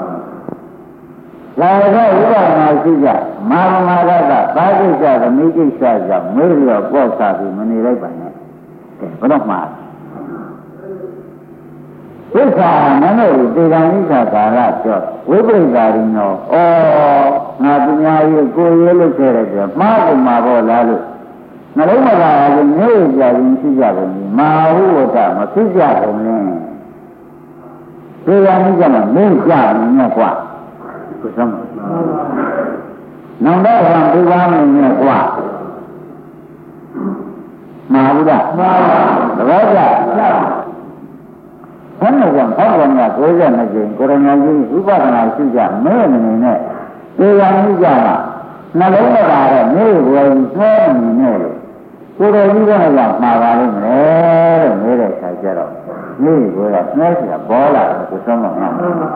ဒါကဥပမာရှိကြမာမာရကသာကိစ္စသမီးကိစ္စကြောင့်မေးပြီးတော့ပေါ့စားပြီးမနေလိုက်ပါနဲ့ဘယ်တော့မှဝိသနမေတေဂံဣသကာရကျော်ဝိပရိသာရိနောငါသူများကြီးကိုယ်ရေးလို့ခဲ့တယ်ဆိုမှားကုန်မှာပေါ့လားလို့နှလုံးမသာဘူးနေကြရင်ရှိကြကုန်ပြီမာဟုဝတ္တမဖြစ်ကြကုန်နဲ့တေဂံဣကမှာမင်းကြနေနဲ့ကွာကိုဆုံးနောင်တော့ဘာဒီကားမင်းနဲ့ကွာမာဘူးလားမှန်ပါသဘောကျဘယ်နဲ့ကြောင့်ဘောင်းကောင်က92ကျင်းကိုရဏကြီးဥပဒနာရှိကြမဲမနေနဲ့တေယံရှိကြမှာနှလုံးသားတော့နေဝယ်ဆွဲနေနဲ့ကိုယ်တော်ကြီးကလည်းမှာပါလိမ့်မယ်လို့နေတဲ့ခါကျတော့นี่ก็แล้วแม่เสียบ่ล่ะก็สมองอ่ะ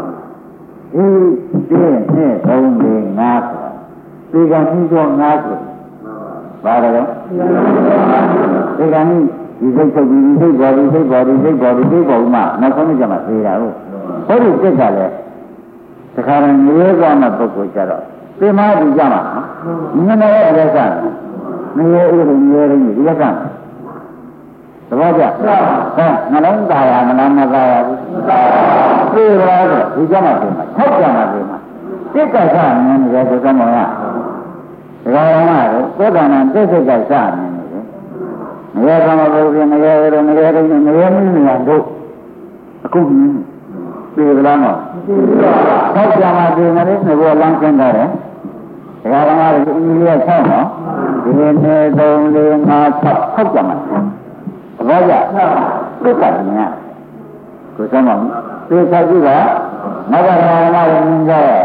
นี่3 4 5ဒီကနေ့တော့50ဘာလဲဒီကနေ့ဒီစိတ်ချုပ်ပြီးစိတ်ပေါ်ပြီးစိတ်ပေါ်ပြီးစိတ်ပေါ်ပြီးစိတ်ပေါ်မှနောက်ဆုံးကြမှာသေးတာဟုတ်ဟောဒီစိတ်ကလည်းတခါတည်းငရဲသွားတဲ့ပုဂ္ဂိုလ်ကြတော့ပြမပြီးကြမှာငနေရဲ့အရစငရဲဥဒ္ဓငရဲရင်းဒီရစသဘောကျဟဲ့နှလုံးသားရမလားမသားရဘူးပြေပါတော့ဒီကြမှာပြေမှာ၆ကြမှာပြေမှာစိတ်ကစားနေတယ်ဆိုတော့မောင်ရဒါကမှသောတာပန်သိစိတ်ကစားနေတယ်ငရဲကမဘုရားငရဲရငရဲရငရဲမင်းများတို့အခုပြေလားမဟုတ်ကြမှာပြေနေတယ်ဘုရားလမ်းကျင်းတယ်ဒါကမှဒီအင်းကြီးဆောက်နော်ဒီနေ့3 4 5 6ဟုတ်ကြမှာဘောကြပြတ်တယ်များကိုစမ်းပါသေချာကြည့်ပါနောက်ကဓမ္မတွေမြင်ကြရဲ့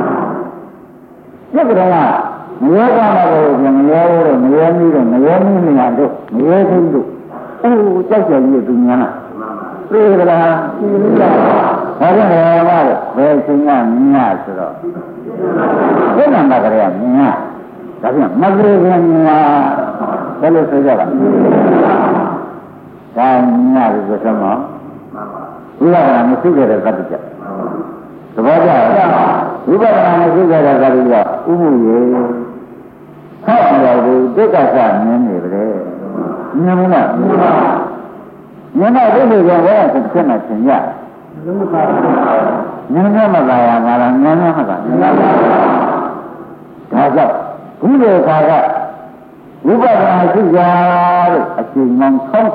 ပြတ်တယ်ကမရောကမှာလို့မရောလို့မရောမီးတို့မရောမီးညာတို့မရောသိတို့အိုးကြောက်ကြကြီးသူများလားပြေးကြလားပြေးကြပါဘာကြောင့်လဲမလို့ဘယ်ချိန်ကမြင်ရဆိုတော့ဘယ်နံပါတ်ကလေးကမြင်ရဒါပြန်မပြေးခင်မြင်ရဘယ်လိုဆိုကြပါဒါမြင်ရလို့ဆိုတော့ဝိပဿနာမရှိကြတဲ့သတ္တကြသဘောကျဝိပဿနာမရှိကြတဲ့သတ္တကြဥမှုရေဟောတော်ကိုတိက္ကသမြင်နေပြီမြင်မလားမြင်တော့ဒီလိုကြောင့်ဘယ်ကိုဖြစ်နေချင်ရမြင်ရမှာလားငါလားမြင်ရမှာလားဒါကြောင့်ဒီလိုခါကဝိပဿနာရှိကြလို့အချိန်မှ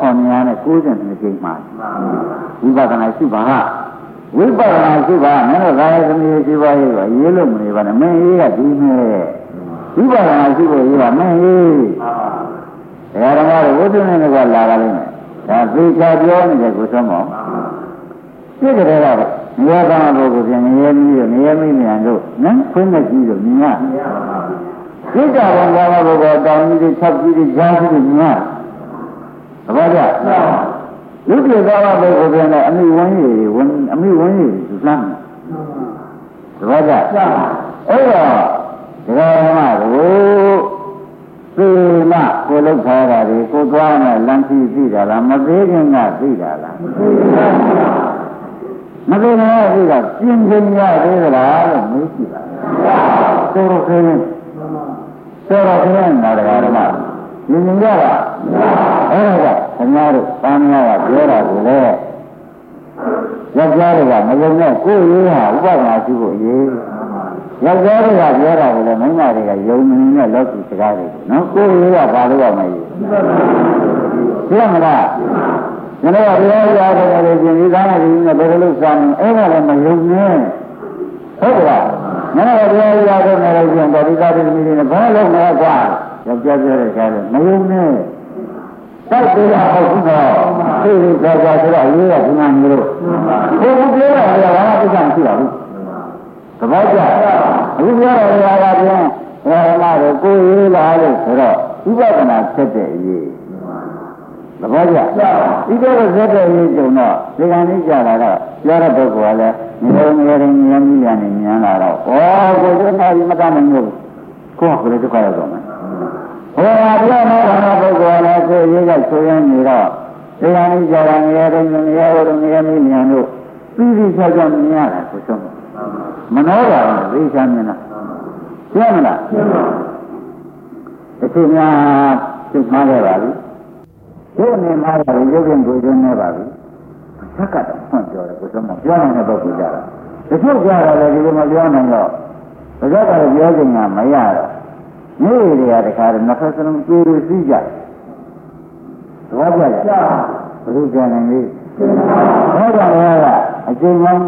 1992ချိန်မှာဝိပဿနာရှိပါဝိပဿနာရှိပါမင်းတို့ကာယသမီးရှိပါရဲ့ရေးလို့မနေပါနဲ့မင်းရေးကဒီနဲ့ဝိပဿနာရှိဖို့ရေးပါမင်းရေးဒါကမှဝိသုနဲ့ကလာကြလိမ့်မယ်ဒါသေချာပြောနေတယ်ကိုဆုံးမောပြည့်ကြတယ်ကတော့နေရာကဘုကိုပြန်နေရမီးတို့နေရမီးမြန်တို့နော်ခွင်းနဲ့ကြီးတို့မြင်ရစိတ်တော်ကဘာဘုကောတောင်းကြီးတွေ၆ကြီးတွေကြားကြီးတွေမြင်ရသဘောကျလူပြေသွားဘုကိုပြန်တော့အမိဝန်းကြီးအမိဝန်းကြီးသူလမ်းသဘောကျအဲ့တော့ဒီကမှကိုသေမကိုလောက်ထားတာဒီကိုသွားနဲ့လမ်းကြီးသိတာလားမသေးခင်ကသိတာလားမသေးခင်ကသိတာပြင်းပြင်းရသေးသလားလို့မေးကြည့်ပါတော်တော်ခင်းတော်တော်ခင်းနာတရားဓမ္မမြင်ကြပါအဲ့ဒါကခင်ဗျားတို့ပန်းများကပြောတာကိုလေယောက်ျားတွေကမယုံနဲ့ကိုယ်ရေးဟာဥပဒနာရှိဖို့ရေးယောက်ျားတွေကပြောတာကိုလည်းမိန်းမတွေကယုံနေနဲ့လောက်ကြည့်စကားတွေနော်ကိုယ်ရေးကဘာလို့ရမလဲသိရမလားကျွန်တော်ကတရားရရတယ်လေရှင်ဒီသားနဲ့ဒီနဲ့ဘယ်လိုလုပ်စားနေအဲ့ဒါလည်းမယုံနဲ့ဟုတ်ကဲ့ကျွန်တော်ကတရားရရတယ်လေရှင်ဒီသားတွေမိတွေနဲ့ဘာလို့လဲကွာယောက်ျားပြောတဲ့ကားလည်းမယုံနဲ့တောက်သေးတာဟုတ်ဘူးတော့သိပြီးကြောက်ကြဆိုတော့ရေးရဒီမှာမျိုးလို့ကိုယ်ပြောတာကဘာမှသိချင်မရှိပါဘူးသဘောကျအခုပြောတဲ့နေရာကပြန်ဓမ္မတွေကိုရေးလာလို့ဆိုတော့ဥပဒနာဖြစ်တဲ့အရေးသဘောကျဒီတော့ဆက်တဲ့အရေးကြုံတော့ဒီကနေ့ကြာလာတော့ပြောတဲ့ပုဂ္ဂိုလ်ကလည်းငယ်ငယ်ဉာဏ်ကြီးရနေဉာဏ်လာတော့ဩကိုယ်တို့နိုင်မတတ်နိုင်ဘူးကိုယ်ကလည်းဒုက္ခရောက်တော့မယ်ဟောပြောနေတဲ့ပုဂ္ဂိုလ်ကလည်းကိုယ်ရေးကဆိုရင်နေတော့ဒီကနေ့ကြာလာငယ်ငယ်ဉာဏ်ငယ်မင်းဉာဏ်တို့ပြီးပြီးဆောက်ကြောင်းမြင်ရတာကိုဆုံးမနှောပါဘူးသိချမ်းမြင်လားရှင်းမလားရှင်းပါဘူးဒီများသိမှားခဲ့ပါပြီဒီနေ့မှာလည်းရုပ်ရင်ကိုယ်ချင်းနေပါပြီသက္ကတ်ဖွင့်ပြောတယ်ကိုဆုံးမပြောနိုင်တဲ့ပုဂ္ဂိုလ်ကြတာတချို့ကြတာလည်းဒီလိုမပြောနိုင်တော့ဒါကြတော့ပြောချင်တာမရတော့နေ့တွေကတခါတော့နှစ်ဖက်စလုံးကြိုးရစီးကြတယ်သဘောကျလားဘယ်လိုကြနိုင်လဲဟောတာကအကျဉ်းပေါင်း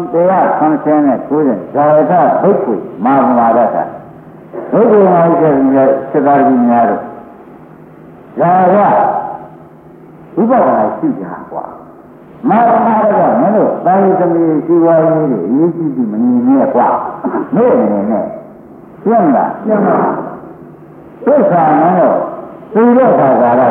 190 ဇာဝတဘိက္ခုမာမာရတာဘိက္ခုမာရတဲ့စေတကြီးများတို့ဇာဝဥပဒနာရှိကြကွာမာမာရကမင်းတို့တာယသမီးရှိဝါရေးတွေအရေးကြီးပြီးမနေနဲ့ကွာနေ့နေနဲ့ရှင်းလားရှင်းပါသစ္စာမင်းတို့သူတို့ခါကာလကြာမှာ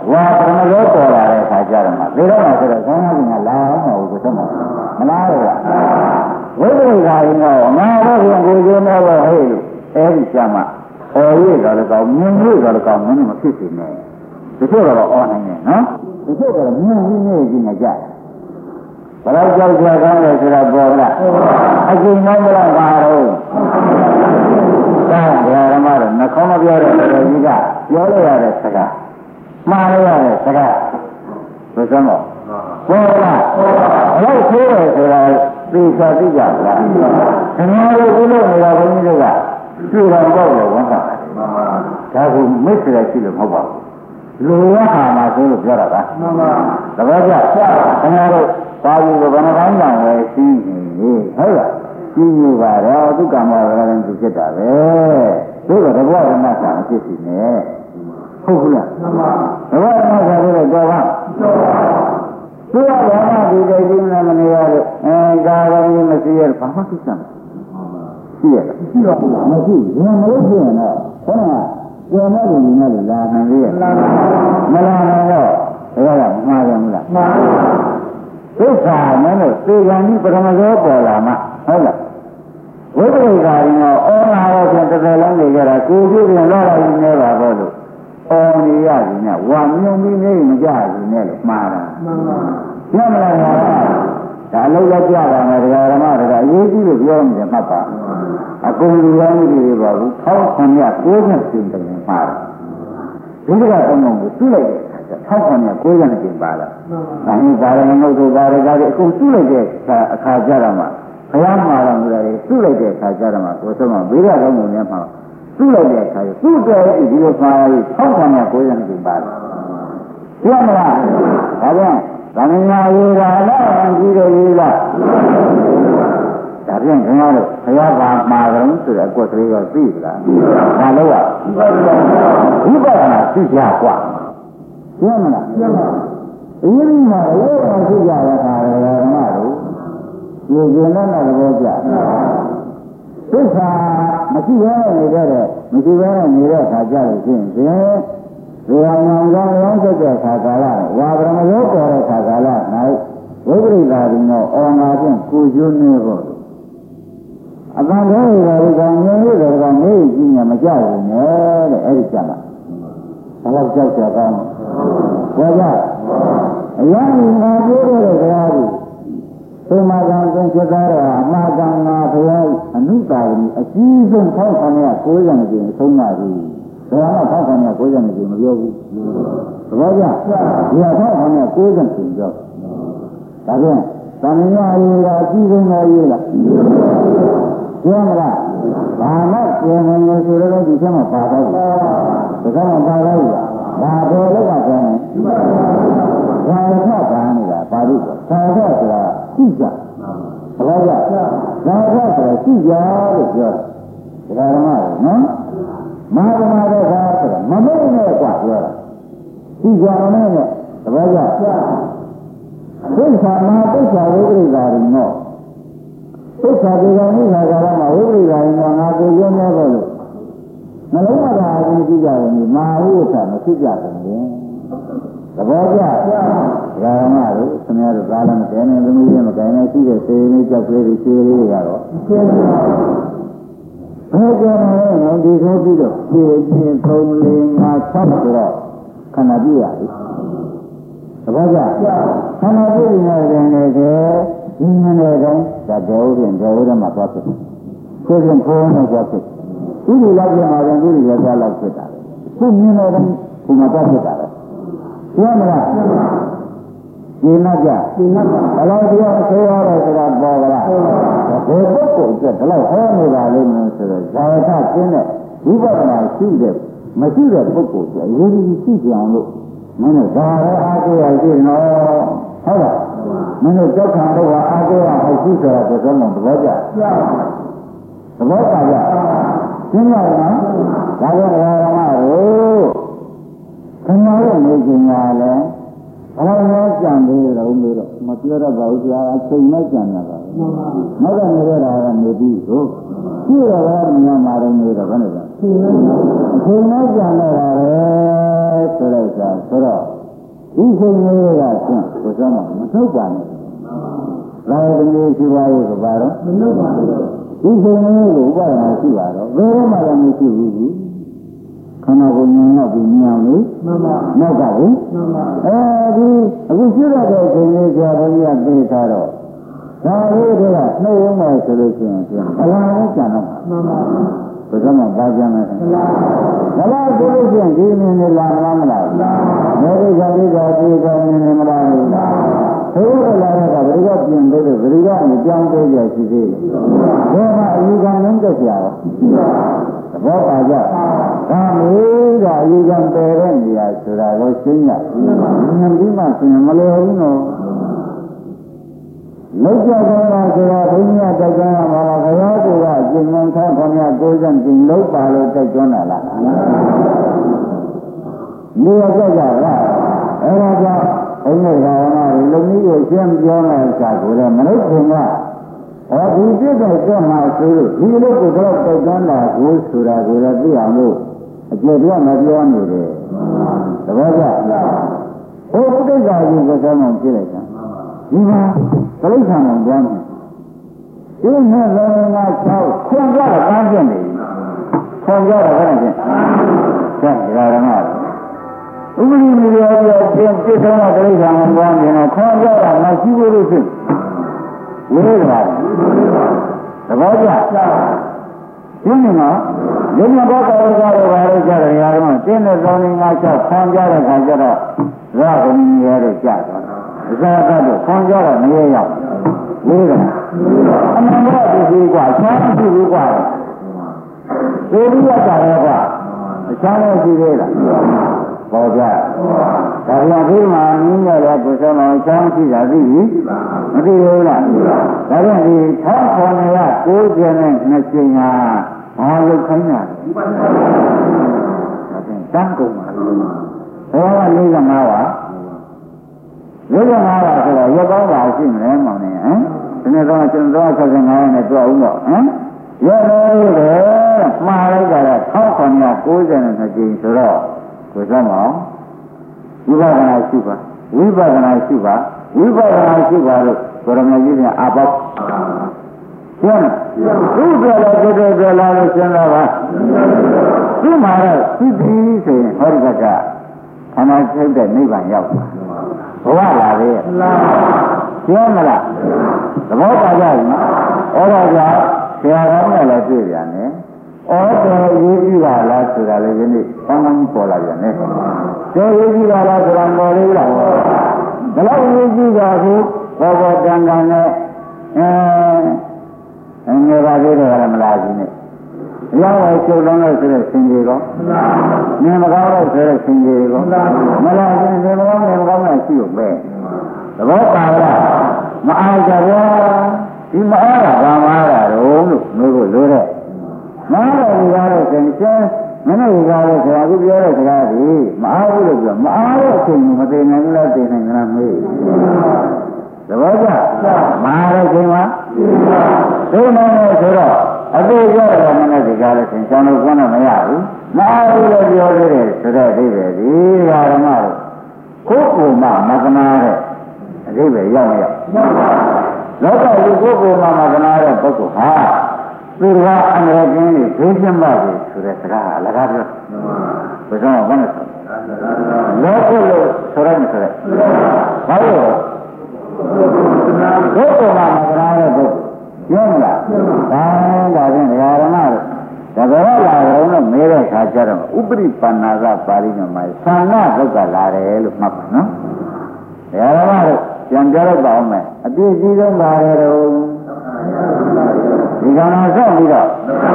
ဝါပရမရောပေါ်လာတဲ့အခါကျတော့မှသေတော့မှဆိုတော့ခေါင်းကလာအောင်မဟုတ်ဘူးဆိုမှမလားဘူးလားဝိပရိသာရင်တော့ငါတော့ကိုကျိုးနေတော့ဟဲ့အဲ့ဒီကျမှအော်ရည်တော်လည်းကောင်းမြင်ရည်တော်လည်းကောင်းမင်းမဖြစ်စေနဲ့ဒီလိုတော့အော်နိုင်တယ်နော်ဒီလိုတော့မြင်ရင်းနေကြည့်နေကြဘယ်တော့ကြောက်ကြကောင်းလဲဆိုတော့ပေါ်လားအကျဉ်းတော့မလားပါတော့ဒါဓမ္မတော့နှခေါင်းမပြောတဲ့တော်ကြီးကပြောလိုက်ရတဲ့စကားမှားလိုက်ရတဲ့စကားဘယ်စမ်းတော့ပေါ်လားဘယ်ဆိုရဲဆိုတာသိချာသိကြလားခင်ဗျားတို့ဒီလိုနေတာဘုန်းကြီးတို့ကတွေ့တော့ပေါ့လို့ဝန်ဆောင်တယ်ဒါကမိတ်ဆွေရှိလို့မဟုတ်ပါဘူးလူရဟာမှာဆိုလို့ပြောတာပါမှန်ပါတပည့်ကြခင်ဗျားတို့ပါဘူးကဘယ်နှတိုင်းတောင်ဝယ်စီးနေဟုတ်လားစီးနေပါတော့သူကံမောရရင်သူဖြစ်တာပဲတို့ကတဘောဓမ္မဆာဖြစ်စီနေဟုတ်ဘူးလားမှန်ပါတဘောဓမ္မဆာလို့တော့ပါသူကဘာမှဒီတိတ်ကြီးနဲ့မနေရလို့ဒါကလည်းမရှိရဘာမှသိစမ်းရှိရလားရှိတော့မရှိဘူးမလို့ဖြစ်ရင်တော့ခေါင်းကကျော်မဲ့လူနဲ့လာနိုင်လေမလာနိုင်တော့ဒါကမှားတယ်မလားမှားပါဒုက္ခနဲ့လို့သေကံကြီးပရမဇောပေါ်လာမှဟုတ်လားဝိပရိသာရင်တော့အော်လာတော့ပြန်တစ်သက်လုံးနေကြတာကိုကြည့်ပြန်လာလိုက်နေပါတော့လို့အော်နေရရင်ကဝါမြုံပြီးနေမကြဘူးနဲ့လို့မှားတာမှန်ပါညမလားငါဒါအလုံးလက်ကြတာနဲ့ဒကာဓမ္မတွေကအေးကြီးလို့ပြောနေတယ်မှတ်ပါအကုန်လူရောင်းမှုတွေပါဘူး1990ကျင်းတယ်မှားတယ်ဒီကတော့ငုံကိုသူ့လိုက်တယ်1990ကျင်းပါလားဒါဟိပါရမုတ်တို့ပါရကတွေအကုန်သူ့လိုက်တဲ့အခါကြတော့မှဘုရားမှာတော်မူတယ်သူ့လိုက်တဲ့အခါကြတော့မှကိုယ်ဆုံးမဘေးကတော့ငုံနေမှာသူ့လိုက်တဲ့အခါသူ့တော်ရဲ့ဒီလိုမှားပြီး1990ကျင်းပါလားပြောမလားဒါကြောင့်ဗမညာရေးတာလည်းကြည့်တယ်ကြီးလားဒါဖြင့်ခင်ဗျားတို့ဘုရားဘာမှာကြုံဆိုတဲ့အကွက်ကလေးရောသိလားဒါလို့ကဝိပဿနာသိကြกว่าရှင်းမလားရှင်းပါအရင်ကလည်းရောသိကြရတာလေဓမ္မတို့ဒီကျင်တဲ့သဘောကျသစ္စာမရှိရနေတဲ့မရှိဘဲနေတဲ့ခါကြလို့ရှိရင်ဒီဟာညောင်ကြောင်းရောင်းတဲ့ခါကာလဝါပရမရောပေါ်တဲ့ခါကာလ၌ဝိပရိသာရင်တော့အော်ငါဖြင့်ကိုကျွန်းနေဖို့အတန်တော်ရည်ကောင်ငြိမ်းရတဲ့ကောင်မေးကြည့်နေမကြောက်ဘူးနဲ့တဲ့အဲ့ဒီကြမှာဘာလို့ကြောက်ကြကောင်းလဲကြအရာကြီးငါပြောတဲ့တရားကြီးသုမကံသင်္ချတာအမှားကံငါဘုရားအနုတာရီအကြီးဆုံး1990ကျင်းအဆုံးပါပြီဘယ်တော့1990ကျင်းမပြောဘူးသဘောကျဒီ1990ကျင်းပြောဒါဖြင့်သံဃာရေးကအကြီးဆုံးတော်ရေးလားပြောမလားဘာမှပြောနေလို့ဆိုတော့ဒီချက်မှာပါတော့ဒါကမှပါတော့ဘာတော်လို့ကပြောနေဘာသာဘာနေတာပါလို့ဘာသာဆိုတာသိကြသဘောကျဘာသာဆိုတာသိကြလို့ပြောတယ်ဓမ္မနော်မဟာဓမ္မတော့ဘာဆိုတာမမေ့နဲ့กว่าပြောတာသိကြမနဲ့သဘောကျဒုက္ခမှာဒုက္ခဝိပရိသာရင်တော့ဒုက္ခဒီကနေ့ခါကာလမှာဝိပရိသာရင်တော့ငါကိုရုံးနေတော့လို့နှလုံးမသာအရင်ကြည့်ကြရင်မာဝိသမရှိကြဘူးလေသဘောကျဓမ္မတို့ခင်ဗျားတို့ကားလည်းမကဲနဲ့သမီးလည်းမကဲနဲ့ရှိတဲ့စေလေးကြောက်ကလေးတွေခြေလေးတွေကတော့ရှင်းပါဘယ်ကြောင့်လဲငါဒီဆိုပြီးတော့ခြေချင်း3 4 5 6ဆိုတော့ခဏပြရပြီသဘောကျခန္ဓာပြုနေတဲ့နေကဒီနည်းနဲ့တော့ဒါဒေဝရင်ဒေဝရမှာသွားဖြစ်ကိုယ်ကကိုယ်နဲ့သွားဖြစ်ဒီလိုလောက်ပြန်လာရင်ဒီလိုရကြလောက်ဖြစ်တာခုမြင်တော့ဒီမှာသွားဖြစ်တာပဲပြောမလားဒီနာကြဒီနာဘယ်လိုပြောဆေးရတယ်ဆိုတာပေါ်ကြလားဒီပုဂ္ဂိုလ်အတွက်ဘယ်လိုဟောနေတာလဲဆိုတော့ဇာဝထကျင်းတဲ့ဝိပဿနာရှိတဲ့မရှိတဲ့ပုဂ္ဂိုလ်တွေအရေးကြီးရှိကြအောင်လို့မင်းတို့ဒါလည်းအားကိုးရရှိနော်ဟုတ်လားမင်းတို့ကြောက်ခံတော့အားကိုးရဟုတ်ရှိဆိုတာဘယ်တော့မှသဘောကျသဘောကျကြရှင်းပါလားဒါကြောင့်ဓမ္မတို့ခင်ဗျားတို့နေကြညာလဲဘာလို့ကြံသေးတယ်လို့လို့မပြောတော့ပါဘူးကြာအချိန်နဲ့ကြံရတာမဟုတ်ကနေရတာကနေပြီးကိုရှိရတာမြန်မာတိုင်းနေတော့ဘယ်နဲ့လဲအချိန်နဲ့ကြံရတာလေဆိုလိုက်တာဆိုတော့ချိန်လေးကကျင့်ကိုယ်ဆုံးမထုတ်ပါနဲ့လာရတဲ့နေ့ရှိပါရဲ့ကဘာတော့မလုပ်ပါဘူးဒီချိန်လေးကိုဥပဒနာရှိပါတော့ဘယ်မှလည်းမရှိဘူးခန္ဓာကိုယ်ဉာဏ်နဲ့ဒီဉာဏ်လေးမှန်ပါနောက်ကလေမှန်ပါအဲဒီအခုရှိရတဲ့ချိန်လေးကြာဘုရားသိထားတော့ဒါလေးတွေကနှုတ်ရုံးမယ်ဆိုလို့ရှိရင်ဘယ်လိုကြံတော့မှန်ပါဘယ်တော့မှပါကြမယ်ဘယ်လိုဆိုလို့ရှိရင်ဒီနည်းနဲ့လာမလားမလားမေရိကတိကဒီကနေ့မလားဘူးသို့လာရတာဘယ်တော့ပြင်ပေးလို့ဘယ်တော့မှကြောင်းပေးကြရှိသေးတယ်ဘယ်မှာအယူခံလုံးတက်ကြရောဘောပါကြဒါမျိုးကအယူခံပယ်တဲ့နေရာဆိုတာကိုရှင်းရဉာဏ်ပြီးမှဆိုရင်မလွယ်ဘူးနော်လောက်ကြတယ်ဆိုတာဘုရားတိုက်ကြရမှာလားဘုရားကအကျဉ်းမှထားခေါင်းရကိုယ်စံကျင်လောက်ပါလို့တိုက်ကြတာလားနေရာကြကြလားအဲ့ဒါကြောင့်ဘုရားဘာဝနာတွေလုံကြီးကိုရှင်းပြောမယ်ဆိုတာကိုလည်းမလို့ခင်ဗျဟောဒီပြည့်တဲ့ကျက်မှာဆိုလို့ဒီလိုကိုတော့တိုက်ကြတာကိုဆိုတာကိုလည်းသိအောင်လို့အကျေပြမပြောနေတယ်သဘောကျဟိုပုဒ်ကကြီးကိုသောင်းကြည့်လိုက်တာဒီမှာတိရစ္ဆာန်ကိုကြမ်းတယ်ဒီနဲ့လည်းငါ၆ခွန်ကြတော့ကမ်းပြနေခွန်ကြတော့ဘယ်နဲ့ဖြင့်ဆက်ကြရမှာဥပရိမိရောပြင်းပြစ်ဆုံးတဲ့တိရစ္ဆာန်ကိုကြမ်းနေတော့ခွန်ကြတော့မရှိဘူးလို့ဖြစ်ဝိရတာသဘောကျဒီနေ့မှာဒီနေ့ဘောကောင်းကြတော့ဘာလို့ကြတယ်ရာတော့တင်းတဲ့သောင်းငါ၆ခွန်ကြတဲ့ခါကျတော့ရကုန်ရတဲ့ကြတော့အစားကတော့ခွန်ကြတော့မရရောက်ဘူးလေအမှန်တော့ဒီကွာချမ်းရှိဘူးကွာဒီလိုရတာလေကွာအချမ်းလည်းရှိသေးလားပေါ်ကြဒါပြန်ဒီမှာနင်းရတဲ့ကိုယ်ဆုံးအောင်ချမ်းရှိတာသိပြီမသိဘူးလားဒါပြန်ဒီ1990နဲ့2ချိန်ဟာဘာလို့ခိုင်းတာလဲဒါပြန်တန်းကုန်ပါဘောက45ပါ45ပါဆိုတော့ရက်ကောင်းပါရှိမလဲမောင်နေဟမ်ဒီနေ့တော့ကျွန်တော်65နဲ့တွေ့အောင်ပေါ့ဟမ်ရက်လို့လေမှားလိုက်တာ1992ကြိမ်ဆိုတော့ကိုယ်ဆောင်အောင်ဝိပဿနာရှိပါဝိပဿနာရှိပါဝိပဿနာရှိပါလို့ကိုရမကြီးကအာပေါရှင်းသူ့ပြောလို့ပြောလာလို့ရှင်းတော့ပါဒီမှာတော့သိပြီဆိုရင်ဟောဒီကခန္ဓာစိတ်တဲ့နိဗ္ဗာန်ရောက်တာဘဝလာလေရှင်းမလားသဘောပါကြပြီအဲ့ဒါကြောင့်ဆရာတော်နဲ့လည်းတွေ့ပြန်တယ်ဩတော်ရေးကြည့်ပါလားဆိုတာလည်းဒီနေ့ကောင်းကောင်းပေါ်လာပြန်တယ်တော်ရေးကြည့်ပါလားဆိုတာပေါ်လေးလားဘယ်လောက်ရေးကြည့်ပါဘူးဘောဘောတန်တန်နဲ့ငယ်ပါသေးတယ်မလားဒီနေ့ရောက်ဝဲကျုပ်လုံးလို့ဆိုတဲ့ရှင်ကြီးကောနင်မကောင်းလို့ဆိုတဲ့ရှင်ကြီးကောမလားရှင်နင်မကောင်းနဲ့ရှိလို့ပဲသဘောပါလားမအားကြဘူးဒီမအားတာဘာမအားတာတော့လို့မျိုးကိုလိုတဲ့မအားတယ်ဒီကားလို့ရှင်ကျင်းမနေ့ကလည်းဆရာကပြောတဲ့စကားဒီမအားဘူးလို့ပြောမအားတဲ့အချိန်မသိနိုင်ဘူးလားသိနိုင်ကြလားမေးသဘောကျမအားတဲ့အချိန်မှာသိနိုင်တယ်ဆိုတော့အသေးရတော့မနဲ့ဒီကားလည်းရှင်ကျောင်းလို့ကောင်းတော့မရဘူးမအားဘူးလို့ပြောသေးတယ်ဆိုတော့အိဗယ်ဒီဓမ္မတို့ကိုယ်ကိုယ်မှမကနာတဲ့အအိဗယ်ရောက်မရောက်လောကလူကိုယ်ကိုယ်မှမကနာတဲ့ပုဂ္ဂိုလ်ဟာသူကအန္တရာယ်ကင်းနေဘေးပြတ်မှပြီဆိုတဲ့စကားအလကားပြောဘယ်တော့မှမဆိုလောကလို့ဆိုရမယ်ဆိုတဲ့ဘာလို့လဲကိုယ်ကိုယ်မှမကနာတဲ့ပုဂ္ဂိုလ်ရှင်းမလားဒါဖြင့်ဓမ္မတို့တကယ်လာတော့မေးတဲ့ခါကျတော့ဥပရိပန္နာကပါဠိတော်မှာသံဃာဒုက္ခလာတယ်လို့မှတ်ပါနော်ဓမ္မတို့ပြန်ပြောတော့ပါအောင်မယ်အပြည့်ကြီးဆုံးပါတယ်တော့ဒီကံနာဆောက်ပြီးတော့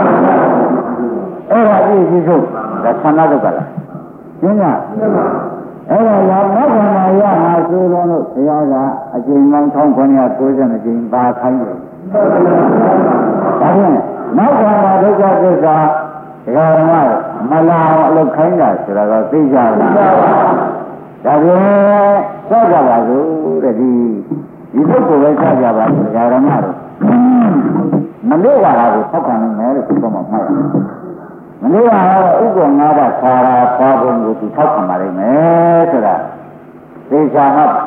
အဲ့ဒါအပြည့်ကြီးဆုံးဒါသံဃာဒုက္ခလာရှင်းလားအဲ့ဒါရောက်နောက်ခန္ဓာရမှာဆိုတော့ဘုရားကအကျဉ်းပေါင်း1992ကြိမ်ပါခိုင်းတယ်ဒါဖြင့်နောက်ခန္ဓာဒုက္ခသစ္စာဓမ္မမလာအလုပ်ခိုင်းတာဆိုတာကသိကြလားဒါဖြင့်စောကြပါစို့တဲ့ဒီပုဂ္ဂိုလ်ပဲစောကြပါစို့ဓမ္မတို့မလေးပါဘူးထောက်ခံနေတယ်လို့ပြောမှမှားတယ်မလေးပါတော့ဥပ္ပငါးပါးခါရာပါဘုံကိုသူထောက်ခံပါလိမ့်မယ်ဆိုတာသေချာမှတ်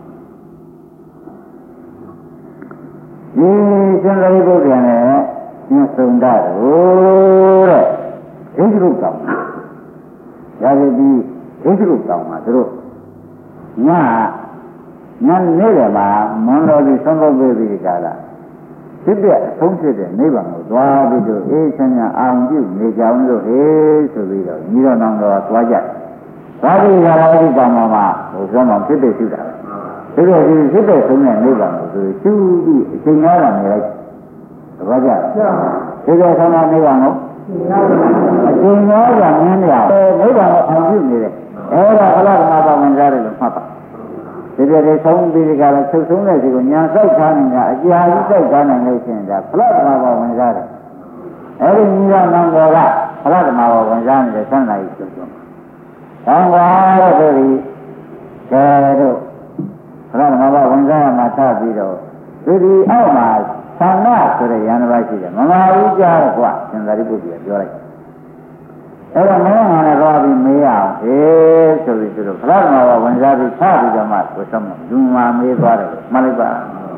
ဒီရှင်သာရိပုတ္တရာနဲ့ညစုံတာတို့တဲ့ဒိဋ္ဌိရုပ်တောင်ရာဇတိဒိဋ္ဌိရုပ်တောင်မှာသူတို့ညနေတယ်မှာမွန်တော်ကြီးသုံးဖို့ပေးပြီးကြတာဖြစ်တဲ့အဆုံးဖြစ်တဲ့နိဗ္ဗာန်ကိုသွားပြီးတော့အေးချမ်းသာအောင်ပြုနေကြအောင်လို့ဟေးဆိုပြီးတော့ညီတော်နောင်တော်သွားကြသွားပြီးရာဇတိတောင်မှာဟိုပြောမှဖြစ်တဲ့ရှိတာပဲဒါတော့ဒီဖြစ်တဲ့ဆုံးတဲ့နိဗ္ဗာန်ကိုသူကျူးပြီးအချိန်များတာနေလိုက်သဘောကျဒီလိုဆုံးတဲ့နိဗ္ဗာန်ကိုအချိန်များတာမြင်ရနိဗ္ဗာန်ကိုအောင်ပြုနေတယ်အဲ့ဒါအလားတူပါဝင်ကြတယ်လို့မှတ်ပါဒီပြည့်ဆုံးပြီးကြတာဆုပ်ဆုံးတဲ့စီကိုညာစိုက်ထားနေတာအကြာကြီးစိုက်ထားနိုင်လို့ရှိရင်ဒါဖလားဓမ္မဘောဝင်ကြတယ်အဲဒီညီတော်နောင်တော်ကဖလားဓမ္မဘောဝင်ကြနေတဲ့ဆန္ဒကြီးဆိုတော့တောင်းပါတော့ဒီကဲတို့ဖလားဓမ္မဘောဝင်ကြမှာသပြီးတော့ဒီအောက်မှာသံဃာဆိုတဲ့ယန္တပါရှိတယ်မမဦးကြားတော့ကွာရှင်သာရိပုတ္တရာပြောလိုက်အဲ့တော့မင်းကလည်းသွားပြီးမေးအောင်ဆိုပြီးသူတို့ဖလားဓမ္မဘောဝင်ကြပြီးချပြီးတော့မှဆိုဆုံးလူမာမေးသွားတယ်မှတ်လိုက်ပါ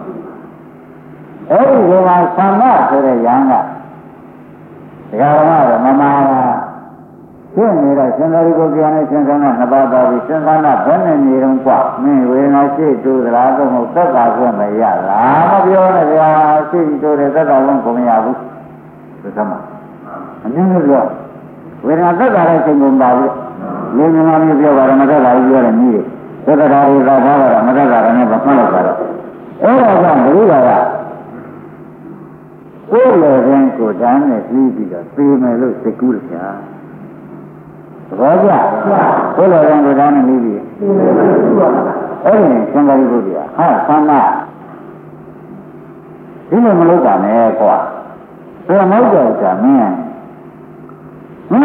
အဲ့ဒီကသံဃာဆိုတဲ့ယန္တတရားဓမ္မတော့မမာဖြစ်နေတော့ရှင်သာရိပုတ္တရာနဲ့ရှင်သန္တာနှစ်ပါးပါပြီးရှင်သန္တာဘယ်နဲ့နေတော့กว่าမင်းဝေဒနာရှိတူသလားတော့မဟုတ်သက်သာခွင့်မရလားမပြောနဲ့ဗျာရှိတူတယ်သက်သာခွင့်ကိုမရဘူးဆိုသမှာအမြင်လို့ပြောဝေဒနာသက်သာတဲ့ချိန်ကုန်ပါဘူးလင်းမြန်မာမျိုးပြောပါတော့မသက်သာဘူးပြောတယ်ကြီးတယ်သက်သာတွေသာထားတာမသက်သာတယ်နဲ့ဘာမှမလုပ်ပါတော့အဲ့ဒါကြောင့်ဘုရားကကိုယ်လည်းရင်ကိုတန်းနဲ့ပြီးပြီးတော့ပြေးမယ်လို့စိတ်ကူးလို့ရှာသဘောကျကိုယ်လည်းရင်ကိုတန်းနဲ့ပြီးပြီးအဲ့ဒီရှင်သာရိပုတ္တရာဟာသံဃာဒီလိုမလုပ်ပါနဲ့ကွာဘယ်မဟုတ်တော့ကြာမင်းမှာ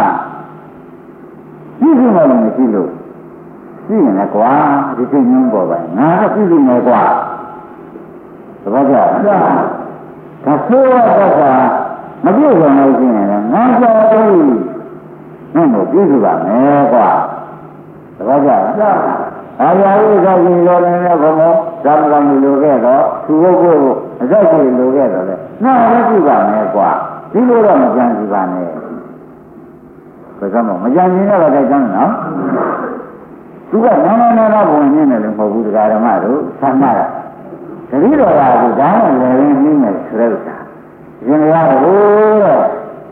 ပြည်စုံလို့မရှိလို့ရှိရင်လည်းကွာဒီစိတ်ညှိုးပေါ်ပါငါတော့ပြည်စုံမယ်ကွာသဘောကျလားဒါဆိုတော့မပြည့်စုံလို့ရှိရင်လည်းငါကြောက်ပြီမင်းတို့ပြည်စုံပါမယ်ကွာသဘောကျလားအားရဝိဇ္ဇာကြီးလိုနေတဲ့ဘုံကဇာမကံလိုခဲ့တော့သူ့ဘုတ်ကိုအစက်ကြီးလိုခဲ့တော့လေငါလည်းပြည်ပါမယ်ကွာဒီလိုတော့မကြံစီပါနဲ့ဘယ်ကမှမကြံစည်နဲ့တော့ကြမ်းနော်သူကနာနာဘုံနေတယ်လည်းမဟုတ်ဘူးတရားဓမ္မတို့ဆန္ဒကတတိတော်ကဒီဒါနဲ့လည်းရင်းနေတယ်ဆိုတဲ့ဥစ္စာရှင်ရတော့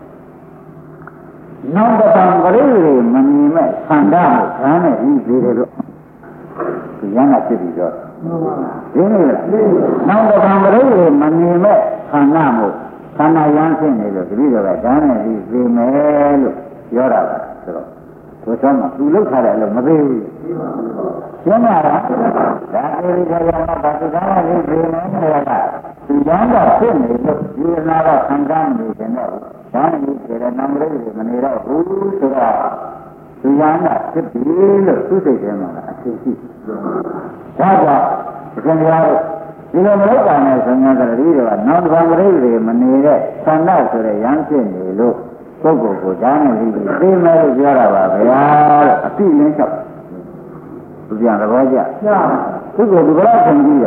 နောက်တစ်ပံပရိသေမမြင်မဲ့ဆန္ဒကိုဓာတ်နဲ့ပြီးသေးတယ်လို့ဒီရဟန်းကဖြစ်ပြီးတော့ဒီနေ့နောက်တစ်ပံပရိသေမမြင်မဲ့ဆန္ဒမို့ဆန္ဒရမ်းဖြစ်နေလို့တတိတော်ကဓာတ်နဲ့ပြီးသေးမယ်လို့ပြောတာပါဆိုတော့ဘုရားကသူလောက်ထားတယ်လို့မသိဘူးရှင်းလားဒါအေရိကရမဘာသူကလည်းဒီလိုနဲ့ကသူရမ်းတော့ဖြစ်နေလို့ဒီနာတော့ခံစားနေတယ်တော့ဒါနဲ့ဒီတဲ့နံပါတ်တွေမနေတော့ဘူးဆိုတော့သူရမ်းတာဖြစ်ပြီလို့သူစိတ်ထဲမှာအသိရှိဒါကြောင့်အရှင်ဘုရားဒီလိုမလုပ်ပါနဲ့ဆိုရင်ကလေးတွေကနောက်တစ်ခါပရိသေတွေမနေတဲ့သန္တာဆိုတဲ့ရမ်းဖြစ်နေလို့ပုဂ္ဂိုလ်ကိုဓာတ်နဲ့ပြီးသိမယ်လို့ပြောတာပါဗျာတဲ့အတိလင်းလျှောက်သူပြန်သဘောကျသူကဒီဘလောက်ဆင်ကြည့်ရ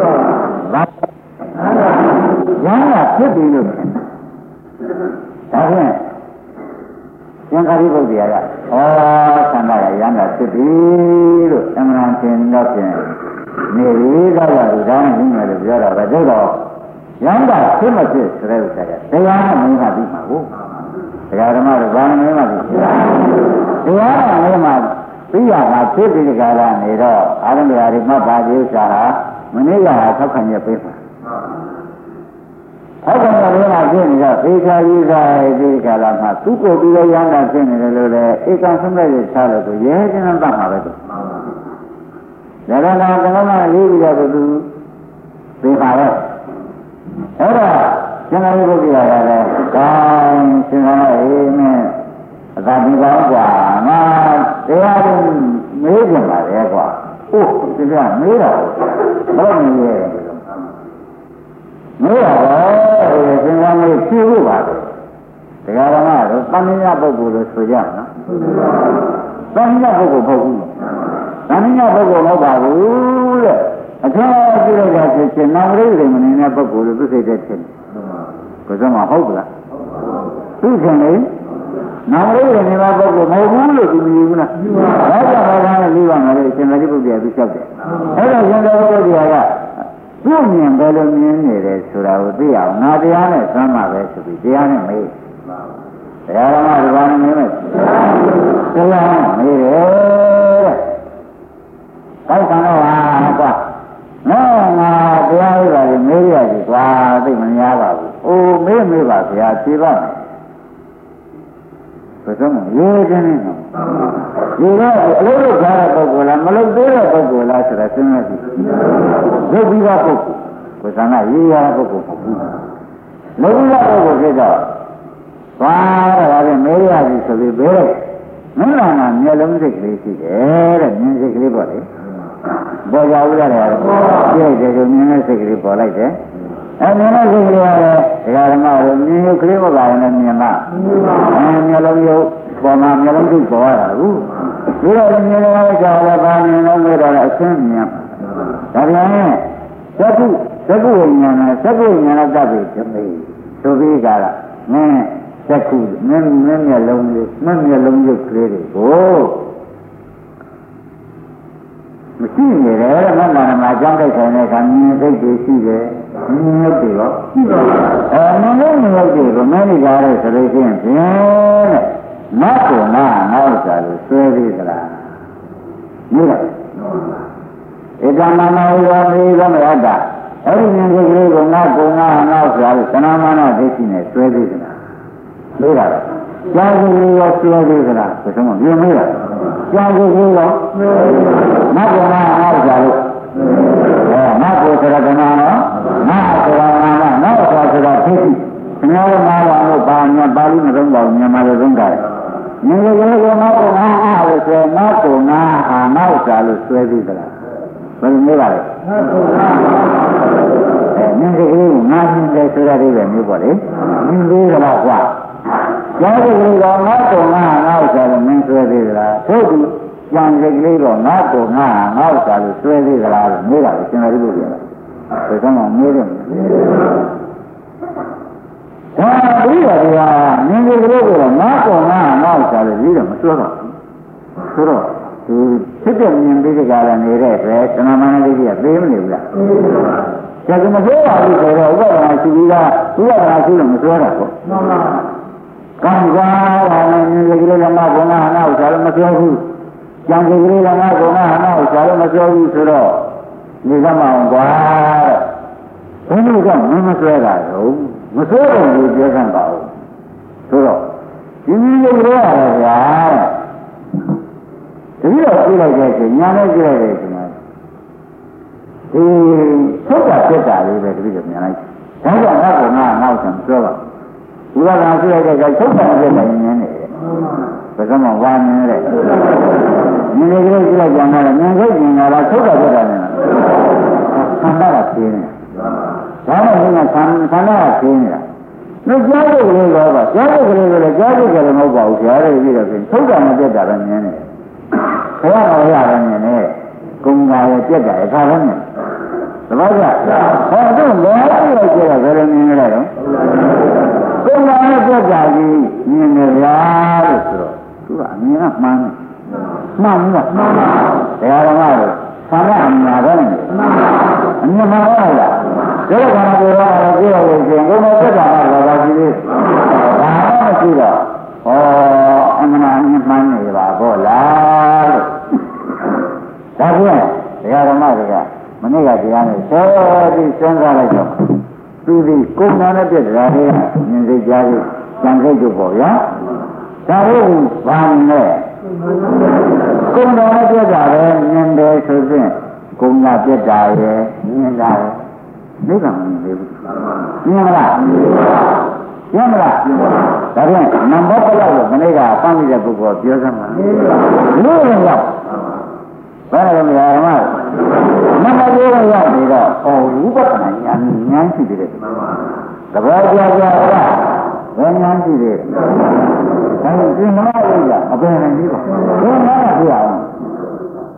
ရမ်းကဖြစ်ပြီလို့ဒါဖြင့်ရှင်သာရိပုတ္တရာကဩသန္တာကရမ်းကဖြစ်ပြီလို့အမှန်တင်တော့ဖြင့်နေရီကတော့ဒီဓာတ်နဲ့ပြီးမယ်လို့ပြောတာပဲဒါတော့ရမ်းကဖြစ်မဖြစ်ဆိုတဲ့ဥစ္စာကတရားနဲ့မင်းကပြီးမှာကိုတရားဓမ္မတွေဘာနဲ့မှပြီးတရားနဲ့မှပြီးရတာဖြစ်ပြီးဒီကလာနေတော့အာရုံတရားတွေမှတ်ပါသေးဥစ္စာဟာမနေ့ကထောက်ခံရပေးပါထောက်ခံရလေးမှာဖြစ်နေတော့သေချာကြီးစားဒီကလာမှာသူ့ကိုယ်ပြီးရမ်းတာဖြစ်နေတယ်လို့လေဧကံဆုံးမဲ့ရချလို့ကိုရဲချင်းတတ်မှာပဲသူဒါကလည်းကလမလေးပြီးတော့သူသိပါတော့အဲ့ဒါရှင်သာရိပုတ္တရာကလည်းကောင်းရှင်သာရိမင်းအသာဒီကောင်းกว่าငါတရားကိုမေးကြပါလေကွာဟုတ်ဒီကမေးတာဘာလို့မေးရဲမေးရတော့ရှင်သာမေးဖြေဖို့ပါပဲတရားဓမ္မတော့တဏှာပုဂ္ဂိုလ်လို့ဆိုကြနော်တဏှာပုဂ္ဂိုလ်ပုဂ္ဂိုလ်ဒါနည်းပုဂ္ဂိုလ်မဟုတ်ပါဘူးတဲ့အထက်ကြည့်လိုက်တာဖြစ်ချင်းနာမရိတွေမနေတဲ့ပုဂ္ဂိုလ်လို့သူစိတ်တဲ့ဖြစ်ကိုယ်စမှာဟုတ်လားသူခင်လေနာမရိတွေနေတဲ့ပုဂ္ဂိုလ်မဟုတ်ဘူးလို့သူမြင်ဘူးလားဒါကြောင့်ဘာသာနဲ့ပြီးပါမယ်လေရှင်သာရိပုတ္တရာသူလျှောက်တယ်အဲ့တော့ရှင်သာရိပုတ္တရာကသူ့မြင်ဘယ်လိုမြင်နေတယ်ဆိုတာကိုသိအောင်ငါတရားနဲ့သမ်းပါပဲဆိုပြီးတရားနဲ့မေးတရားဓမ္မဒီဘာနဲ့မေးမယ်တရားနဲ့မေးတယ်တဲ့တောက်ခံတော့ဟာကွာနော်ငါတရားဥပဒေမေးရစီကွာသိမများပါဘူးအိုးမေးပါဗျာဖြေပါမယ်ဆိုတော့ရေးခြင်းနဲ့ဒီတော့အလုပ်လုပ်ထားတဲ့ပုဂ္ဂိုလ်လားမလုပ်သေးတဲ့ပုဂ္ဂိုလ်လားဆိုတာစဉ်းစားကြည့်လုပ်ပြီးသားပုဂ္ဂိုလ်ကိုယ်ကရေးရတဲ့ပုဂ္ဂိုလ်မဟုတ်ဘူးလုပ်ပြီးသားပုဂ္ဂိုလ်ဖြစ်တော့ဘာတော့မေးရစီဆိုပြီးဘယ်မင်းလာမျက်လုံးစိတ်ကလေးရှိတယ်တဲ့မြင်စိတ်ကလေးပေါ့လေပေါ်ကြဦးရတယ်ပြည့်တယ်ဆိုမြင်တဲ့စိတ်ကလေးပေါ်လိုက်တယ်မြင်တဲ့စိတ်ကလေးရတယ်ဒကာဓမ္မတို့မြင်ရုပ်ကလေးမပါရင်လည်းမြင်မှာမျက်လုံးရုပ်ပေါ်မှာမျက်လုံးစိတ်ပေါ်ရတာဘူးဒီတော့မြင်ရကြတယ်ဘာမြင်လို့မေးတော့အရှင်းမြင်ဒါပြန်ရင်သက္ကုဝိညာဏသက္ကုဝိညာဏတတ်ပြီဓမေဆိုပြီးကြတာမင်းသက္ကုမင်းမျက်လုံးရုပ်ရုပ်ကလေးတွေကိုမရှိနေတယ်မန္တနာမှာအကြောင်းတိုက်ဆိုင်တဲ့အခါမြင်စိတ်တွေရှိတယ်မြင်ရုပ်တွေရောရှိပါဘူးမြင်ရုပ်တွေကိုမင်းနေကြတဲ့ဆိုလို့ရှိရင်ဖြင့်တဲ့မတ်ကောနောက်စားလို့ဆွဲသေးသလားမြင်လားဧကမနာရောမေးသမယတာအဲ့ဒီမြင်စိတ်ကလေးကိုနောက်စားလို့သနာမနာဒိဋ္ဌိနဲ့ဆွဲသေးသလားမေးတာတော့ကြာကြီးလေးရောဆွဲသေးသလားဆိုတော့မြင်မေးတာကြာကြီးလေးရောမတ်ကောနောက်စားလို့မတ်ကောဆိုတာကနာနော်မတ်ဆိုတာနောက်စားဆိုတာဒိဋ္ဌိခင်ဗျားတို့နားလာလို့ပါညာပါဠိမသုံးပါဘူးမြန်မာလိုသုံးတာမြင်ကြလေးကိုနောက်အားလို့ဆိုနောက်နောက်စားလို့ဆွဲပြီးသလားဘယ်လိုမျိုးပါလဲမြင်ကြလေးကိုငါမြင်တယ်ဆိုတာလေးပဲမျိုးပေါ့လေမြင်သေးသလားကွာကျောင်းကလေးကနောက်နောက်စားလို့မင်းဆွဲသေးသလားသို့ဒီကျောင်းကလေးကနောက်နောက်စားလို့ဆွဲသေးသလားလို့မျိုးတာလေရှင်သာရိပုတ္တရာဘယ်တော့မှမျိုးတယ်ဒါပြီးတော့ဒီဟာမြင်ကြလို့ကတော့နောက်စားလို့ပြီးတော့မစွဲတော့ဘူးဆိုတော့ဒီဖြစ်တဲ့မြင်ပြီးကြတာနေတဲ့ပဲသနာမဏတိကသိမနေဘူးလားကျန်ကမပြောပါဘူးဆိုတော့ဥပဒနာရှိပြီးသားဥပဒနာရှိလို့မစွဲတာပေါ့မှန်ပါကံကွာဘာလဲမြင်ကြလို့နောက်စားလို့မပြောဘူးကျန်ကြလို့နောက်စားလို့မပြောဘူးဆိုတော့နေသမအောင်ကွာဘယ်လိုကမစွဲတာတော့မစိုးရင်ဒီပြောစမ်းပါဦးဆိုတော့ဒီလိုလိုရတယ်ဗျာတတိယပြလိုက်တဲ့ချိန်ညာနဲ့ပြလိုက်တဲ့ချိန်မှာဒီထုတ်တာဖြစ်တာလေးပဲတတိယညာလိုက်ဒါကြောင့်နောက်ဆံပြောပါဘုရားကပြလိုက်တဲ့ချိန်ထုတ်တာဖြစ်တယ်ညင်းနေတယ်ဘယ်ကမှဝါနေတယ်မြင်ကြလို့ပြလိုက်ကြမှာမြင်ခဲ့မြင်လာထုတ်တာဖြစ်တာနဲ့ဆန္ဒကပြင်းတယ်ဒါနဲ့ဒီကဆန္ဒကပြင်းနေတာလို့ကြားတဲ့ကလေးတော့ကြားတဲ့ကလေးကလည်းကြားတဲ့ကလေးမဟုတ်ပါဘူးကြားတဲ့ပြီးတော့ပြင်ထုတ်တာမပြတ်တာပဲမြင်နေတယ်ဘုရားတော်ရတယ်မြင်နေကုံပါရဲ့ပြတ်တာအခါလည်းမြင်သဘောကျဟောတော့လောကကြီးလိုက်ကြတော့ဘယ်လိုမြင်ရလဲတော့ကုံပါရဲ့ပြတ်တာကြီးမြင်နေဗျာလို့ဆိုတော့သူကအမြင်ကမှန်တယ်မှန်ဘူးလားမှန်ပါတရားတော်ကလည်းဆန္ဒအမြင်တော့နေအမြင်မှန်ပါလားဒါကဘာလို့လဲပြောရရင်ဘုံမသက်တာကတော့ဘာကြီးလဲဒါမှမရှိတော့အမှန်မှန်နေပါဘောလားလို့ဒါပြန်တရားဓမ္မတွေကမနေ့ကတရားနဲ့စောပြီးစဉ်းစားလိုက်တော့သူဒီကုဏနဲ့ပြည့်တရားတွေကမြင်စိတ်ကြားပြီးကြံစိတ်တို့ပေါ့ဗျာဒါလို့ဘာလဲကုဏနဲ့ပြည့်တာပဲမြင်တယ်ဆိုရင်ကုဏပြည့်တာရဲ့မြင်တာရဲ့နိဗ္ဗာန်မမြင်ဘူးမြင်မလားမြင်မလားဒါဖြင့်နံပါတ်လောက်လို့မနေ့ကဖမ်းမိတဲ့ပုဂ္ဂိုလ်ပြောစမ်းပါလို့ရရောက်ဘာလဲမရမနံပါတ်ပြောရရောက်နေတော့ဝိပဿနာဉာဏ်ရှိတယ်သဘောကျကြလားဘယ်ဉာဏ်ရှိတယ်ဒါဒီမှာလို့ရအပင်နဲ့ပြီးပါဘယ်မှာပြအောင်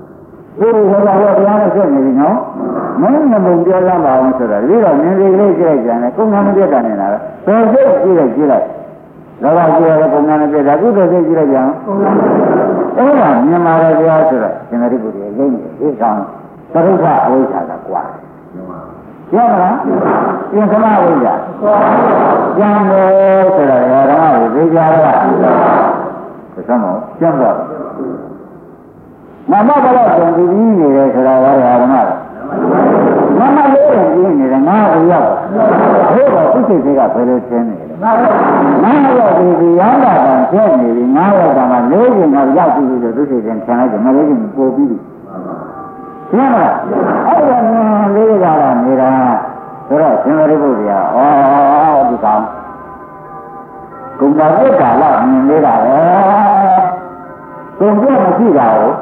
ဒီလိုဆိုတာကတရားနဲ့ဆက်နေပြီနော်မင်းမပုံပြောလာပါအောင်ဆိုတာဒီတော့မြင်လေးကလေးကြည့်လိုက်ကြတယ်ကုန်းကန်းမပြတ်တာနေတာပဲဘယ်စိတ်ကြည့်လိုက်လောဘကြည့်ရတဲ့ကုန်းကန်းမပြတ်တာကုသိုလ်စိတ်ကြည့်လိုက်ကြအောင်အဲ့ဒါမြင်ပါတယ်တရားဆိုတော့ရှင်သာရိပုတ္တရာလိမ့်နေဒီကောင်သရုပ်ကအဝိဇ္ဇာကကွာရမလားပြင်သမအဝိဇ္ဇာကျန်တယ်ဆိုတော့ဓမ္မကိုသိကြတော့သစ္မောကျန်တော့မမဘလို့ကျန်ပြီးနေတယ်ဆိုတာကဓမ္မမမလေးရင်ပြီးနေတယ်ငါ့ကိုရောက်ဘို့တော့သူ့စိတ်ကဘယ်လိုရှင်းနေလဲငါရောက်ပြီးရဟန္တာကရှင်းနေပြီငါရောက်ကမှလေးရင်ကရောက်ပြီးဆိုသူ့စိတ်ကဆံလိုက်တယ်မလေးရင်ပို့ပြီးပြီရှင်းလားအဲ့ဒါနဲ့လေးကတော့နေတာဆိုတော့ရှင်သာရိပုတ္တရာဒီကောင်ကုံတာပြတ်တာတော့မြင်သေးတာပဲကုံပြတ်မရှိတာကို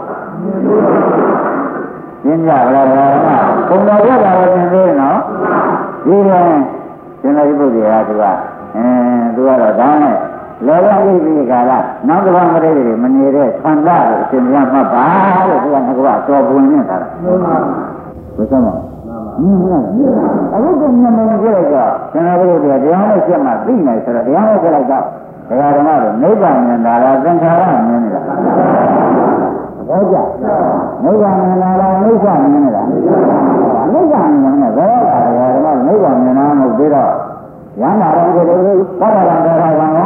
ရှင်းကြပါလားကုံတာပြတ်တာကိုမြင်သေးနော်ဒီရင်ရှင်သာရိပုတ္တရာသူကတော့ဒါနဲ့လောဘအိပ်ပြီးကြလားနောက်တစ်ခါမတည့်တယ်မနေတဲ့ဆန္ဒကိုအရှင်ဘုရားမှတ်ပါလို့သူကငါကတော်ပွင့်နေတာဘယ်ဆိုမှအခုကမြင်နေကြတော့ကျွန်တော်တို့တရားနဲ့ဆက်မှသိနိုင်ဆိုတော့တရားနဲ့ဆက်လိုက်တော့ဒကာဓမ္မတို့နိဗ္ဗာန်မြင်တာလားသင်္ခါရမြင်နေတာဘောကြနိဗ္ဗာန်မြင်တာလားနိစ္စမြင်နေတာနိစ္စမြင်နေတာဘောဒကာဓမ္မနိဗ္ဗာန်မြင်တာမဟုတ်သေးတော့ရဟန္တာတော်ကိုယ်တော်သတ္တဗံတော်ရောသတ္တဗံတော်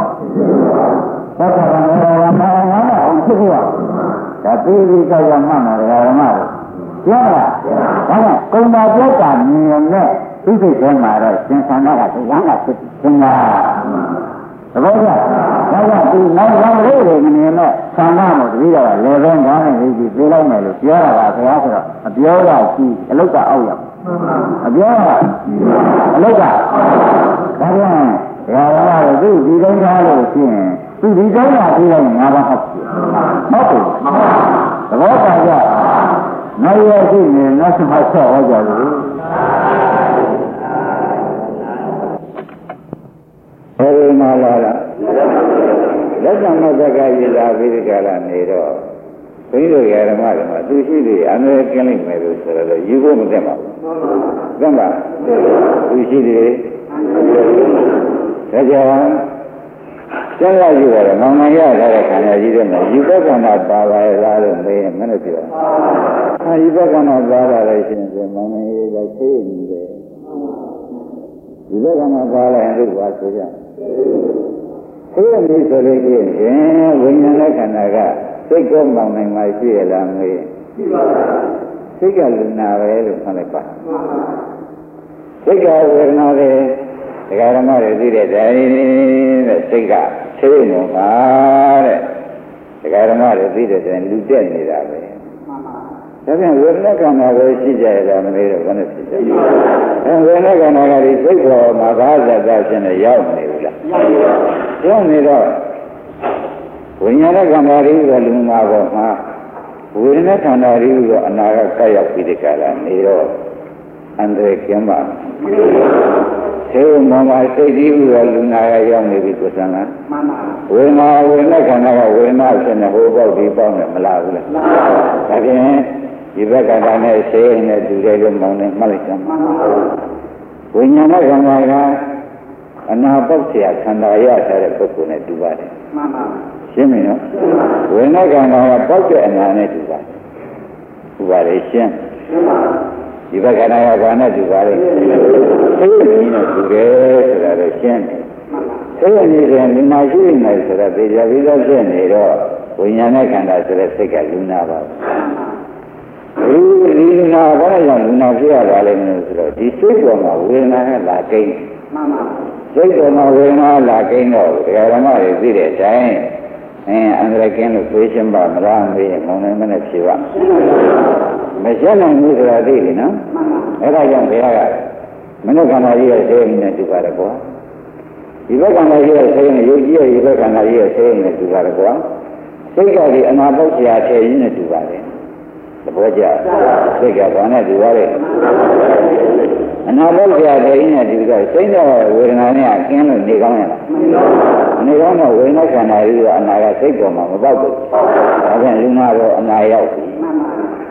ရောမဟာနာအောင်ဖြစ်ပြီးတော့ဒါပြီးကြောက်ရမှန်တာဒကာဓမ္မတို့ပြောတာဒါကကုံတာပြတ်တာမြင်နဲ့သိစိတ်ထဲမှာတော့ရှင်သန္တာကတရားကဖြစ်သင်္ကာသဘောကျဒါကဒီနောက်လေးတွေမမြင်တော့သံဃာမို့တတိယကလေဘဲကောင်းနေပြီပြေးလိုက်မယ်လို့ပြောတာပါဘုရားဆိုတော့အပြောကရှိအလုတ်ကအောက်ရောက်အပြောကအလုတ်ကဒါပြန်ဒါကသူဒီတိုင်းထားလို့ရှိရင်သူဒီတိုင်းကပြေးလိုက်ငါးပါးဟုတ်ပြီဟုတ်ပြီသဘောကျကြနောက်ရရှိနေနောက်ဆုံးဆက်ဟောကြလို့အဲဒီမှာလာလက်ဆောင်မဇ္ဇကကြီးလာပြီးဒီကလာနေတော့ဘုန်းကြီးတို့ဓမ္မတွေမှာသူရှိတယ်အနည်းကင်းလိုက်မယ်လို့ဆိုတော့ယူဖို့မသင့်ပါဘူးသင့်ပါသူရှိတယ်ဒါကြောင့်ကျန်လာယူရတယ်မောင်နိုင်ရလာတဲ့ခန္ဓာကြီးတွေမှာယူဘက်ကနာပါပါရဲ့လားလို့မေးရင်မနဲ့ပြောယူဘက်ကနာပါလာလို့ရှိရင်မောင်နိုင်ရကသိနေတယ်ယူဘက်ကနာပါလာရင်တို့ဘာဆိုကြသိရပြီဆိုလို့ရှိရင်ဝိညာဉ်နဲ့ခန္ဓာကစိတ်ကောမောင်နိုင်မှရှိရလားမေးရှိပါဘူးစိတ်ကလူနာပဲလို့မှတ်လိုက်ပါစိတ်ကဝေဒနာတွေဒကာဓမ္မတွေသိတဲ့တိုင်းတဲ့စိတ်ကသိနေမှာတဲ့ဒကာဓမ္မတွေသိတဲ့တိုင်းလူတက်နေတာပဲဒါပြန်ဝေဒနာခန္ဓာကိုရှိကြရတာမလေးတော့ဘယ်နဲ့ဖြစ်ကြလဲဝေဒနာခန္ဓာကဒီစိတ်ပေါ်မှာဘာဇာတ်ချင်းနဲ့ရောက်နေဘူးလားရောက်နေတော့ဝိညာဉ်ခန္ဓာတွေဆိုလူမှာပေါ်မှာဝေဒနာခန္ဓာတွေဆိုအနာကကပ်ရောက်ပြီးဒီကလာနေတော့အန္တရာယ်ကျင်းပါသေမောမစိတ်ကြီးဥရလူနာရရောက်နေပြီကိုယ်ဆန္ဒမှန်ပါဝေဒနာခန္ဓာကဝေဒနာဖြစ်နေဟိုပေါက်ဒီပေါက်နဲ့မလားဘူးလားဒါဖြင့်ဒီဘက်ကတည်းနဲ့ဆေးနဲ့တူတယ်လို့မောင်းနေမှတ်လိုက်ကြမှာဝိညာဉ်ခန္ဓာကအနာပေါက်เสียခန္ဓာရထားတဲ့ပုဂ္ဂိုလ်နဲ့တူပါတယ်မှန်ပါရှင်းပြီနော်ဝိညာဉ်ခန္ဓာကပေါက်တဲ့အနာနဲ့တူပါတယ်တူပါလေရှင်းဒီဘက်ကတည်းကဘာနဲ့တူပါလဲသိရင်းနဲ့တူတယ်ဆိုတာလည်းရှင်းတယ်သိရနေတဲ့လူနာရှိနေတယ်ဆိုတာသိကြပြီးတော့ဖြစ်နေတော့ဝိညာဉ်နဲ့ခန္ဓာဆိုတဲ့စိတ်ကလူနာပါဘူးဒီလူနာဘာကြောင့်လူနာဖြစ်ရတာလဲဆိုတော့ဒီစိတ်ပေါ်မှာဝေဒနာနဲ့လာကိန်းမှန်ပါစိတ်ပေါ်မှာဝေဒနာလာကိန်းတော့ဓမ္မတွေသိတဲ့အတိုင်းအန္တရာယ်ကင်းလို့ပြေးရှင်းပါမလားမေးရင်မောင်နိုင်မနဲ့ဖြေပါမရှင်းနိုင်ဘူးဆိုတာသိပြီနော်အဲ့ဒါကြောင့်ဘုရားကမနုခန္ဓာကြီးရဲ့သိနေတူပါတယ်ကွာဒီဘက်ကခန္ဓာကြီးရဲ့သိနေယုတ်ကြီးရဲ့ဒီဘက်ခန္ဓာကြီးရဲ့သိနေတူပါတယ်ကွာစိတ်ကဒီအနာပေါက်ဆရာထဲရင်းနဲ့တူပါတယ်သဘောကျစိတ်ကဘာနဲ့တူပါလဲအနာပေါက်ဆရာထဲရင်းနဲ့တူတော့စိတ်နဲ့ဝေဒနာနဲ့ကင်းလို့နေကောင်းရလားနေကောင်းတော့ဝေဒနာခန္ဓာကြီးကအနာကစိတ်ပေါ်မှာမပေါက်ဘူးဒါပြန်လူနာတော့အနာရောက်ပြီ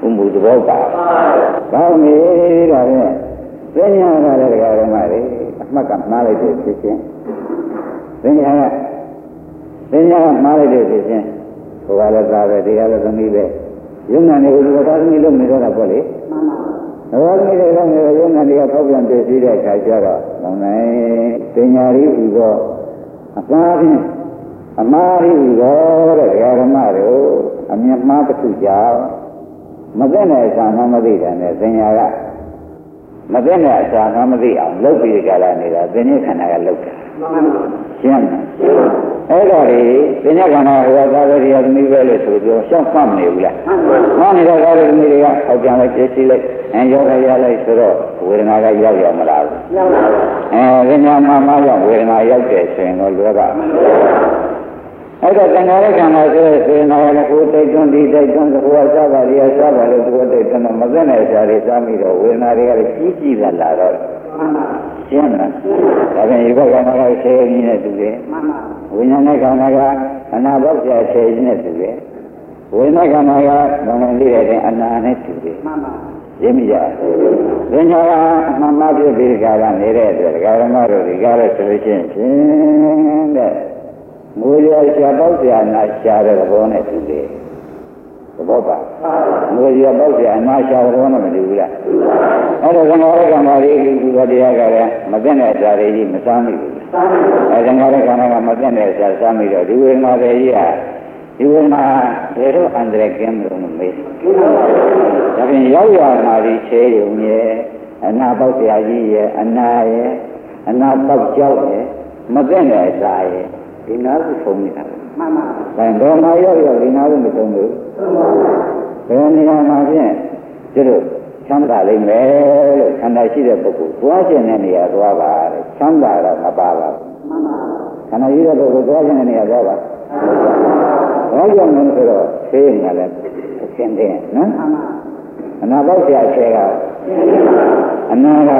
ဥမှုသဘောပါကောင်းပြီဒါဖြင့်ပညာကလည်းတရားဓမ္မတွေအမှတ်ကမှားလိုက်တဲ့ဖြစ်ချင်းပညာကမှားလိုက်တဲ့ဖြစ်ချင်းဟိုကလည်းသားပဲတရားလည်းသမီးပဲယုံနာနေကိုသာသမီးလို့နေတော့တာပေါ့လေမှန်ပါဘာသမီးတွေလည်းယုံနာတွေကထောက်ပြန်ပြည့်စည်တဲ့အခါကျတော့မောင်နိုင်ပညာရည်ဟူသောအမှားဖြင့်အမှားရည်ဟူသောတဲ့တရားဓမ္မတို့အမြတ်မှားတစ်ခုကြောင့်မသိတဲ့အစာမှမသိတယ်နဲ့ပညာကမသိတဲ့အစာမှမသိအောင်လုပ်ပြီးကြလာနေတာပညာခန္ဓာကလုပ်တာရှင်းမလားအဲ့တော့ဒီပညာခန္ဓာဟောသားပဲတရားသမီးပဲလို့ဆိုပြောရှောက်မှတ်မနေဘူးလားမှတ်နေတဲ့ကာရသမီးတွေကဟောပြန်လိုက်ပြည့်စည်လိုက်ရောဂါရလိုက်ဆိုတော့ဝေဒနာကရောက်ရမလားရောက်ပါဘူးပညာမှရောက်ဝေဒနာရောက်တယ်ဆိုရင်တော့လွယ်ပါအဲ့တော့သင်္ခါရခန္ဓာဆိုတဲ့စေနာရကိုတိတ်တွန်းဒီတိတ်တွန်းသဘောစပါရိယစပါလို့ဒီတိတ်တွန်းမသိတဲ့ဇာတိစားမိတော့ဝေဒနာတွေကလည်းကြီးကြီးလာတော့ရှင်းလားဒါပြန်ဒီဘက်ကခန္ဓာကဆယ်ကြီးနဲ့တူတယ်ဝိညာဉ်နဲ့ခန္ဓာကအနာဘောက်ဆယ်ကြီးနဲ့တူတယ်ဝိညာဉ်ခန္ဓာကဘုံလေးတဲ့အနာနဲ့တူတယ်ရှင်းပြီလားပညာကအမှန်မှဖြစ်ပြီးကြတာနေတဲ့အတွက်ဒကာဓမ္မတို့ဒီကားလို့ဆိုလို့ရှိရင်ဖြင့်တဲ့ငိုရရှာပေါက်ရှာနာရှာတဲ့ဘောနဲ့တူတယ်သဘောပါငိုရပေါက်ရှာနာရှာတဲ့ဘောနဲ့မတူဘူးလားအဲ့ဒါသံဃာရကံပါလေးဒီဘတရားကလည်းမသိတဲ့အစာတွေကြီးမစားမိဘူးအဲသံဃာရကံကမသိတဲ့အစာစားမိတော့ဒီဝေဒနာတွေကြီးဟာဒီဝေဒနာတွေတော့အန္တရာယ်ကင်းလို့မေးဒါဖြင့်ရောက်ရမှာဒီခြေရုံရဲ့အနာပေါက်ရှာကြီးရဲ့အနာရဲ့အနာပေါက်ကြောက်ရဲ့မသိတဲ့အစာရဲ့ဒီနာကိုဆုံးနေတာမှန်ပါဒါဘယ်မှာရောက်ဒီနာကိုမဆုံးဘူးဘယ်နေရာမှာဖြင့်ကျတော့ချမ်းသာလိမ့်မယ်လို့ခန္ဓာရှိတဲ့ပုဂ္ဂိုလ်သွားခြင်းတဲ့နေရာသွားပါတဲ့ချမ်းသာတော့မပါပါဘူးမှန်ပါခန္ဓာရှိတဲ့ပုဂ္ဂိုလ်သွားခြင်းတဲ့နေရာသွားပါဘာကြောင့်လဲဆိုတော့သိရင်လည်းအရှင်းတယ်နော်မှန်ပါအနာပေါက်ဆရာဆဲကအနာကနာ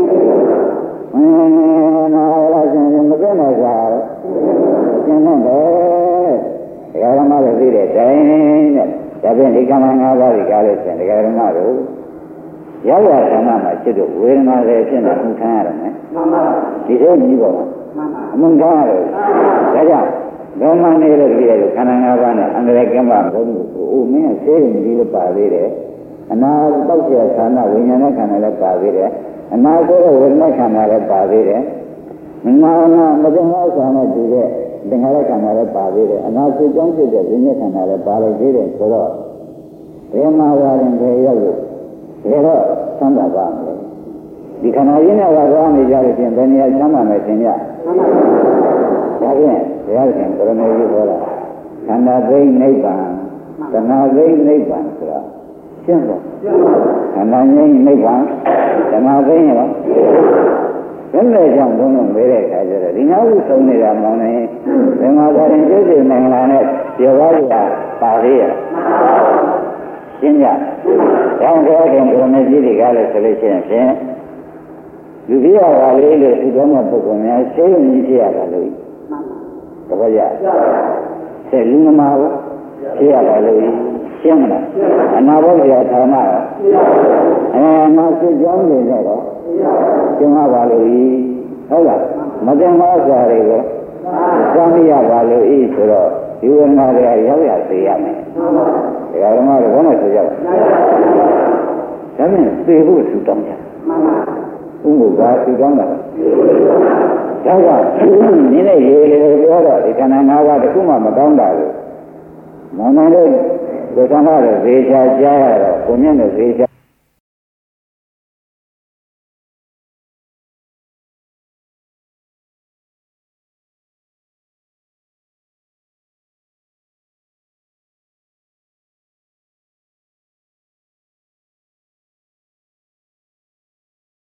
လာခြင်းမသိနိုင်ကြဘူးရှင်းတယ်ဒကာဓမ္မတွေသိတဲ့တိုင်းတဲ့ဒါဖြင့်ဒီကံ၅ပါးဒီကားလို့ဆိုရင်ဒကာဓမ္မတို့ရောက်ရဌာနမှာဖြစ်တော့ဝေဒနာတွေဖြစ်နေမှုခံရတယ်နော်မှန်ပါဒီလိုကြီးပေါ့မှန်ပါအမှန်ခံရတယ်ဒါကြောင့်ဘယ်မှနေလို့ကြည့်ရလို့ခန္ဓာ၅ပါးနဲ့အန္တရာယ်ကင်းပါမဟုတ်ဘူး။အိုမင်းဆေးရင်ဒီလိုပါသေးတယ်။အနာတောက်ရဌာနဝိညာဉ်နဲ့ခန္ဓာလည်းပါသေးတယ်။အနာဆိုတဲ့ဝိညာဉ်ခန္ဓာလည်းပါသေးတယ်။မသိငါးဆံနဲ့တူတဲ့သင်္ခါရခန္ဓာလည်းပါသေးတယ်။အနာစိတ်ကြောင့်ဖြစ်တဲ့ဝိညာဉ်ခန္ဓာလည်းပါလို့သေးတယ်ဆိုတော့ဘယ်မှာပါရင်ဘယ်ရောက်လို့ဘယ်တော့သံသာပါမလဲ။ဒီခန္ဓာရင်းနဲ့သွားနေကြလို့ပြင်ဘယ်နေရာသံသာမယ်သင်ရ။ဒါဖြင့်ဘုရားရှင်ကရမေကြီးဟောတာခန္ဓာသိနိဗ္ဗာန်သနာသိနိဗ္ဗာန်ဆိုတာရှင်းတော့ခန္ဓာငြိမ်းနိဗ္ဗာန်သနာသိရောဘယ်နဲ့ကြောင့်ဘုန်းတော်မေးတဲ့အခါကျတော့ဒီနောက်ဦးဆုံးနေတာမောင်းနေဘယ်မှာသာရင်ကျိုးကျမင်္ဂလာနဲ့ပြောပါရပါသေးရရှင်းကြတောင်းတဲ့ခင်ဘုရားမြတ်ကြီးတွေကလည်းဆိုလို့ရှိရင်ဖြင့်လူကြီးရပါလေလို့ဒီတော့မှပုဂ္ဂိုလ်များရှင်းရင်ဖြစ်ရပါလို့တပည့်ရဆက်လူမမာဘူးဖြစ်ရပါလို့ရှင်းမလားအနာဘောဇာဌာနမစစ်ကြောင်းနေတော့ကျင်းပါလို့ဟုတ်လားမတင်ပါးစာတွေကိုစောင့်ရပါလို့ဆိုတော့ဒီဝိညာဉ်တွေရောက်ရစေရမယ်ဒါကမှတော့ဘာမှဆိုကြပါဒါဖြင့်သေဖို့ဆူတောင်းကြဥမှုကဆူတောင်းတာဒါကနည်းနဲ့ရေလေပြောတော့ဒီခန္ဓာ၅ပါးတစ်ခုမှမတောင်းတာလို့မောင်မောင်တို့ဒီကံကတော့ဈေးချကြားရတော့ကိုမြင့်တဲ့ဈေးချ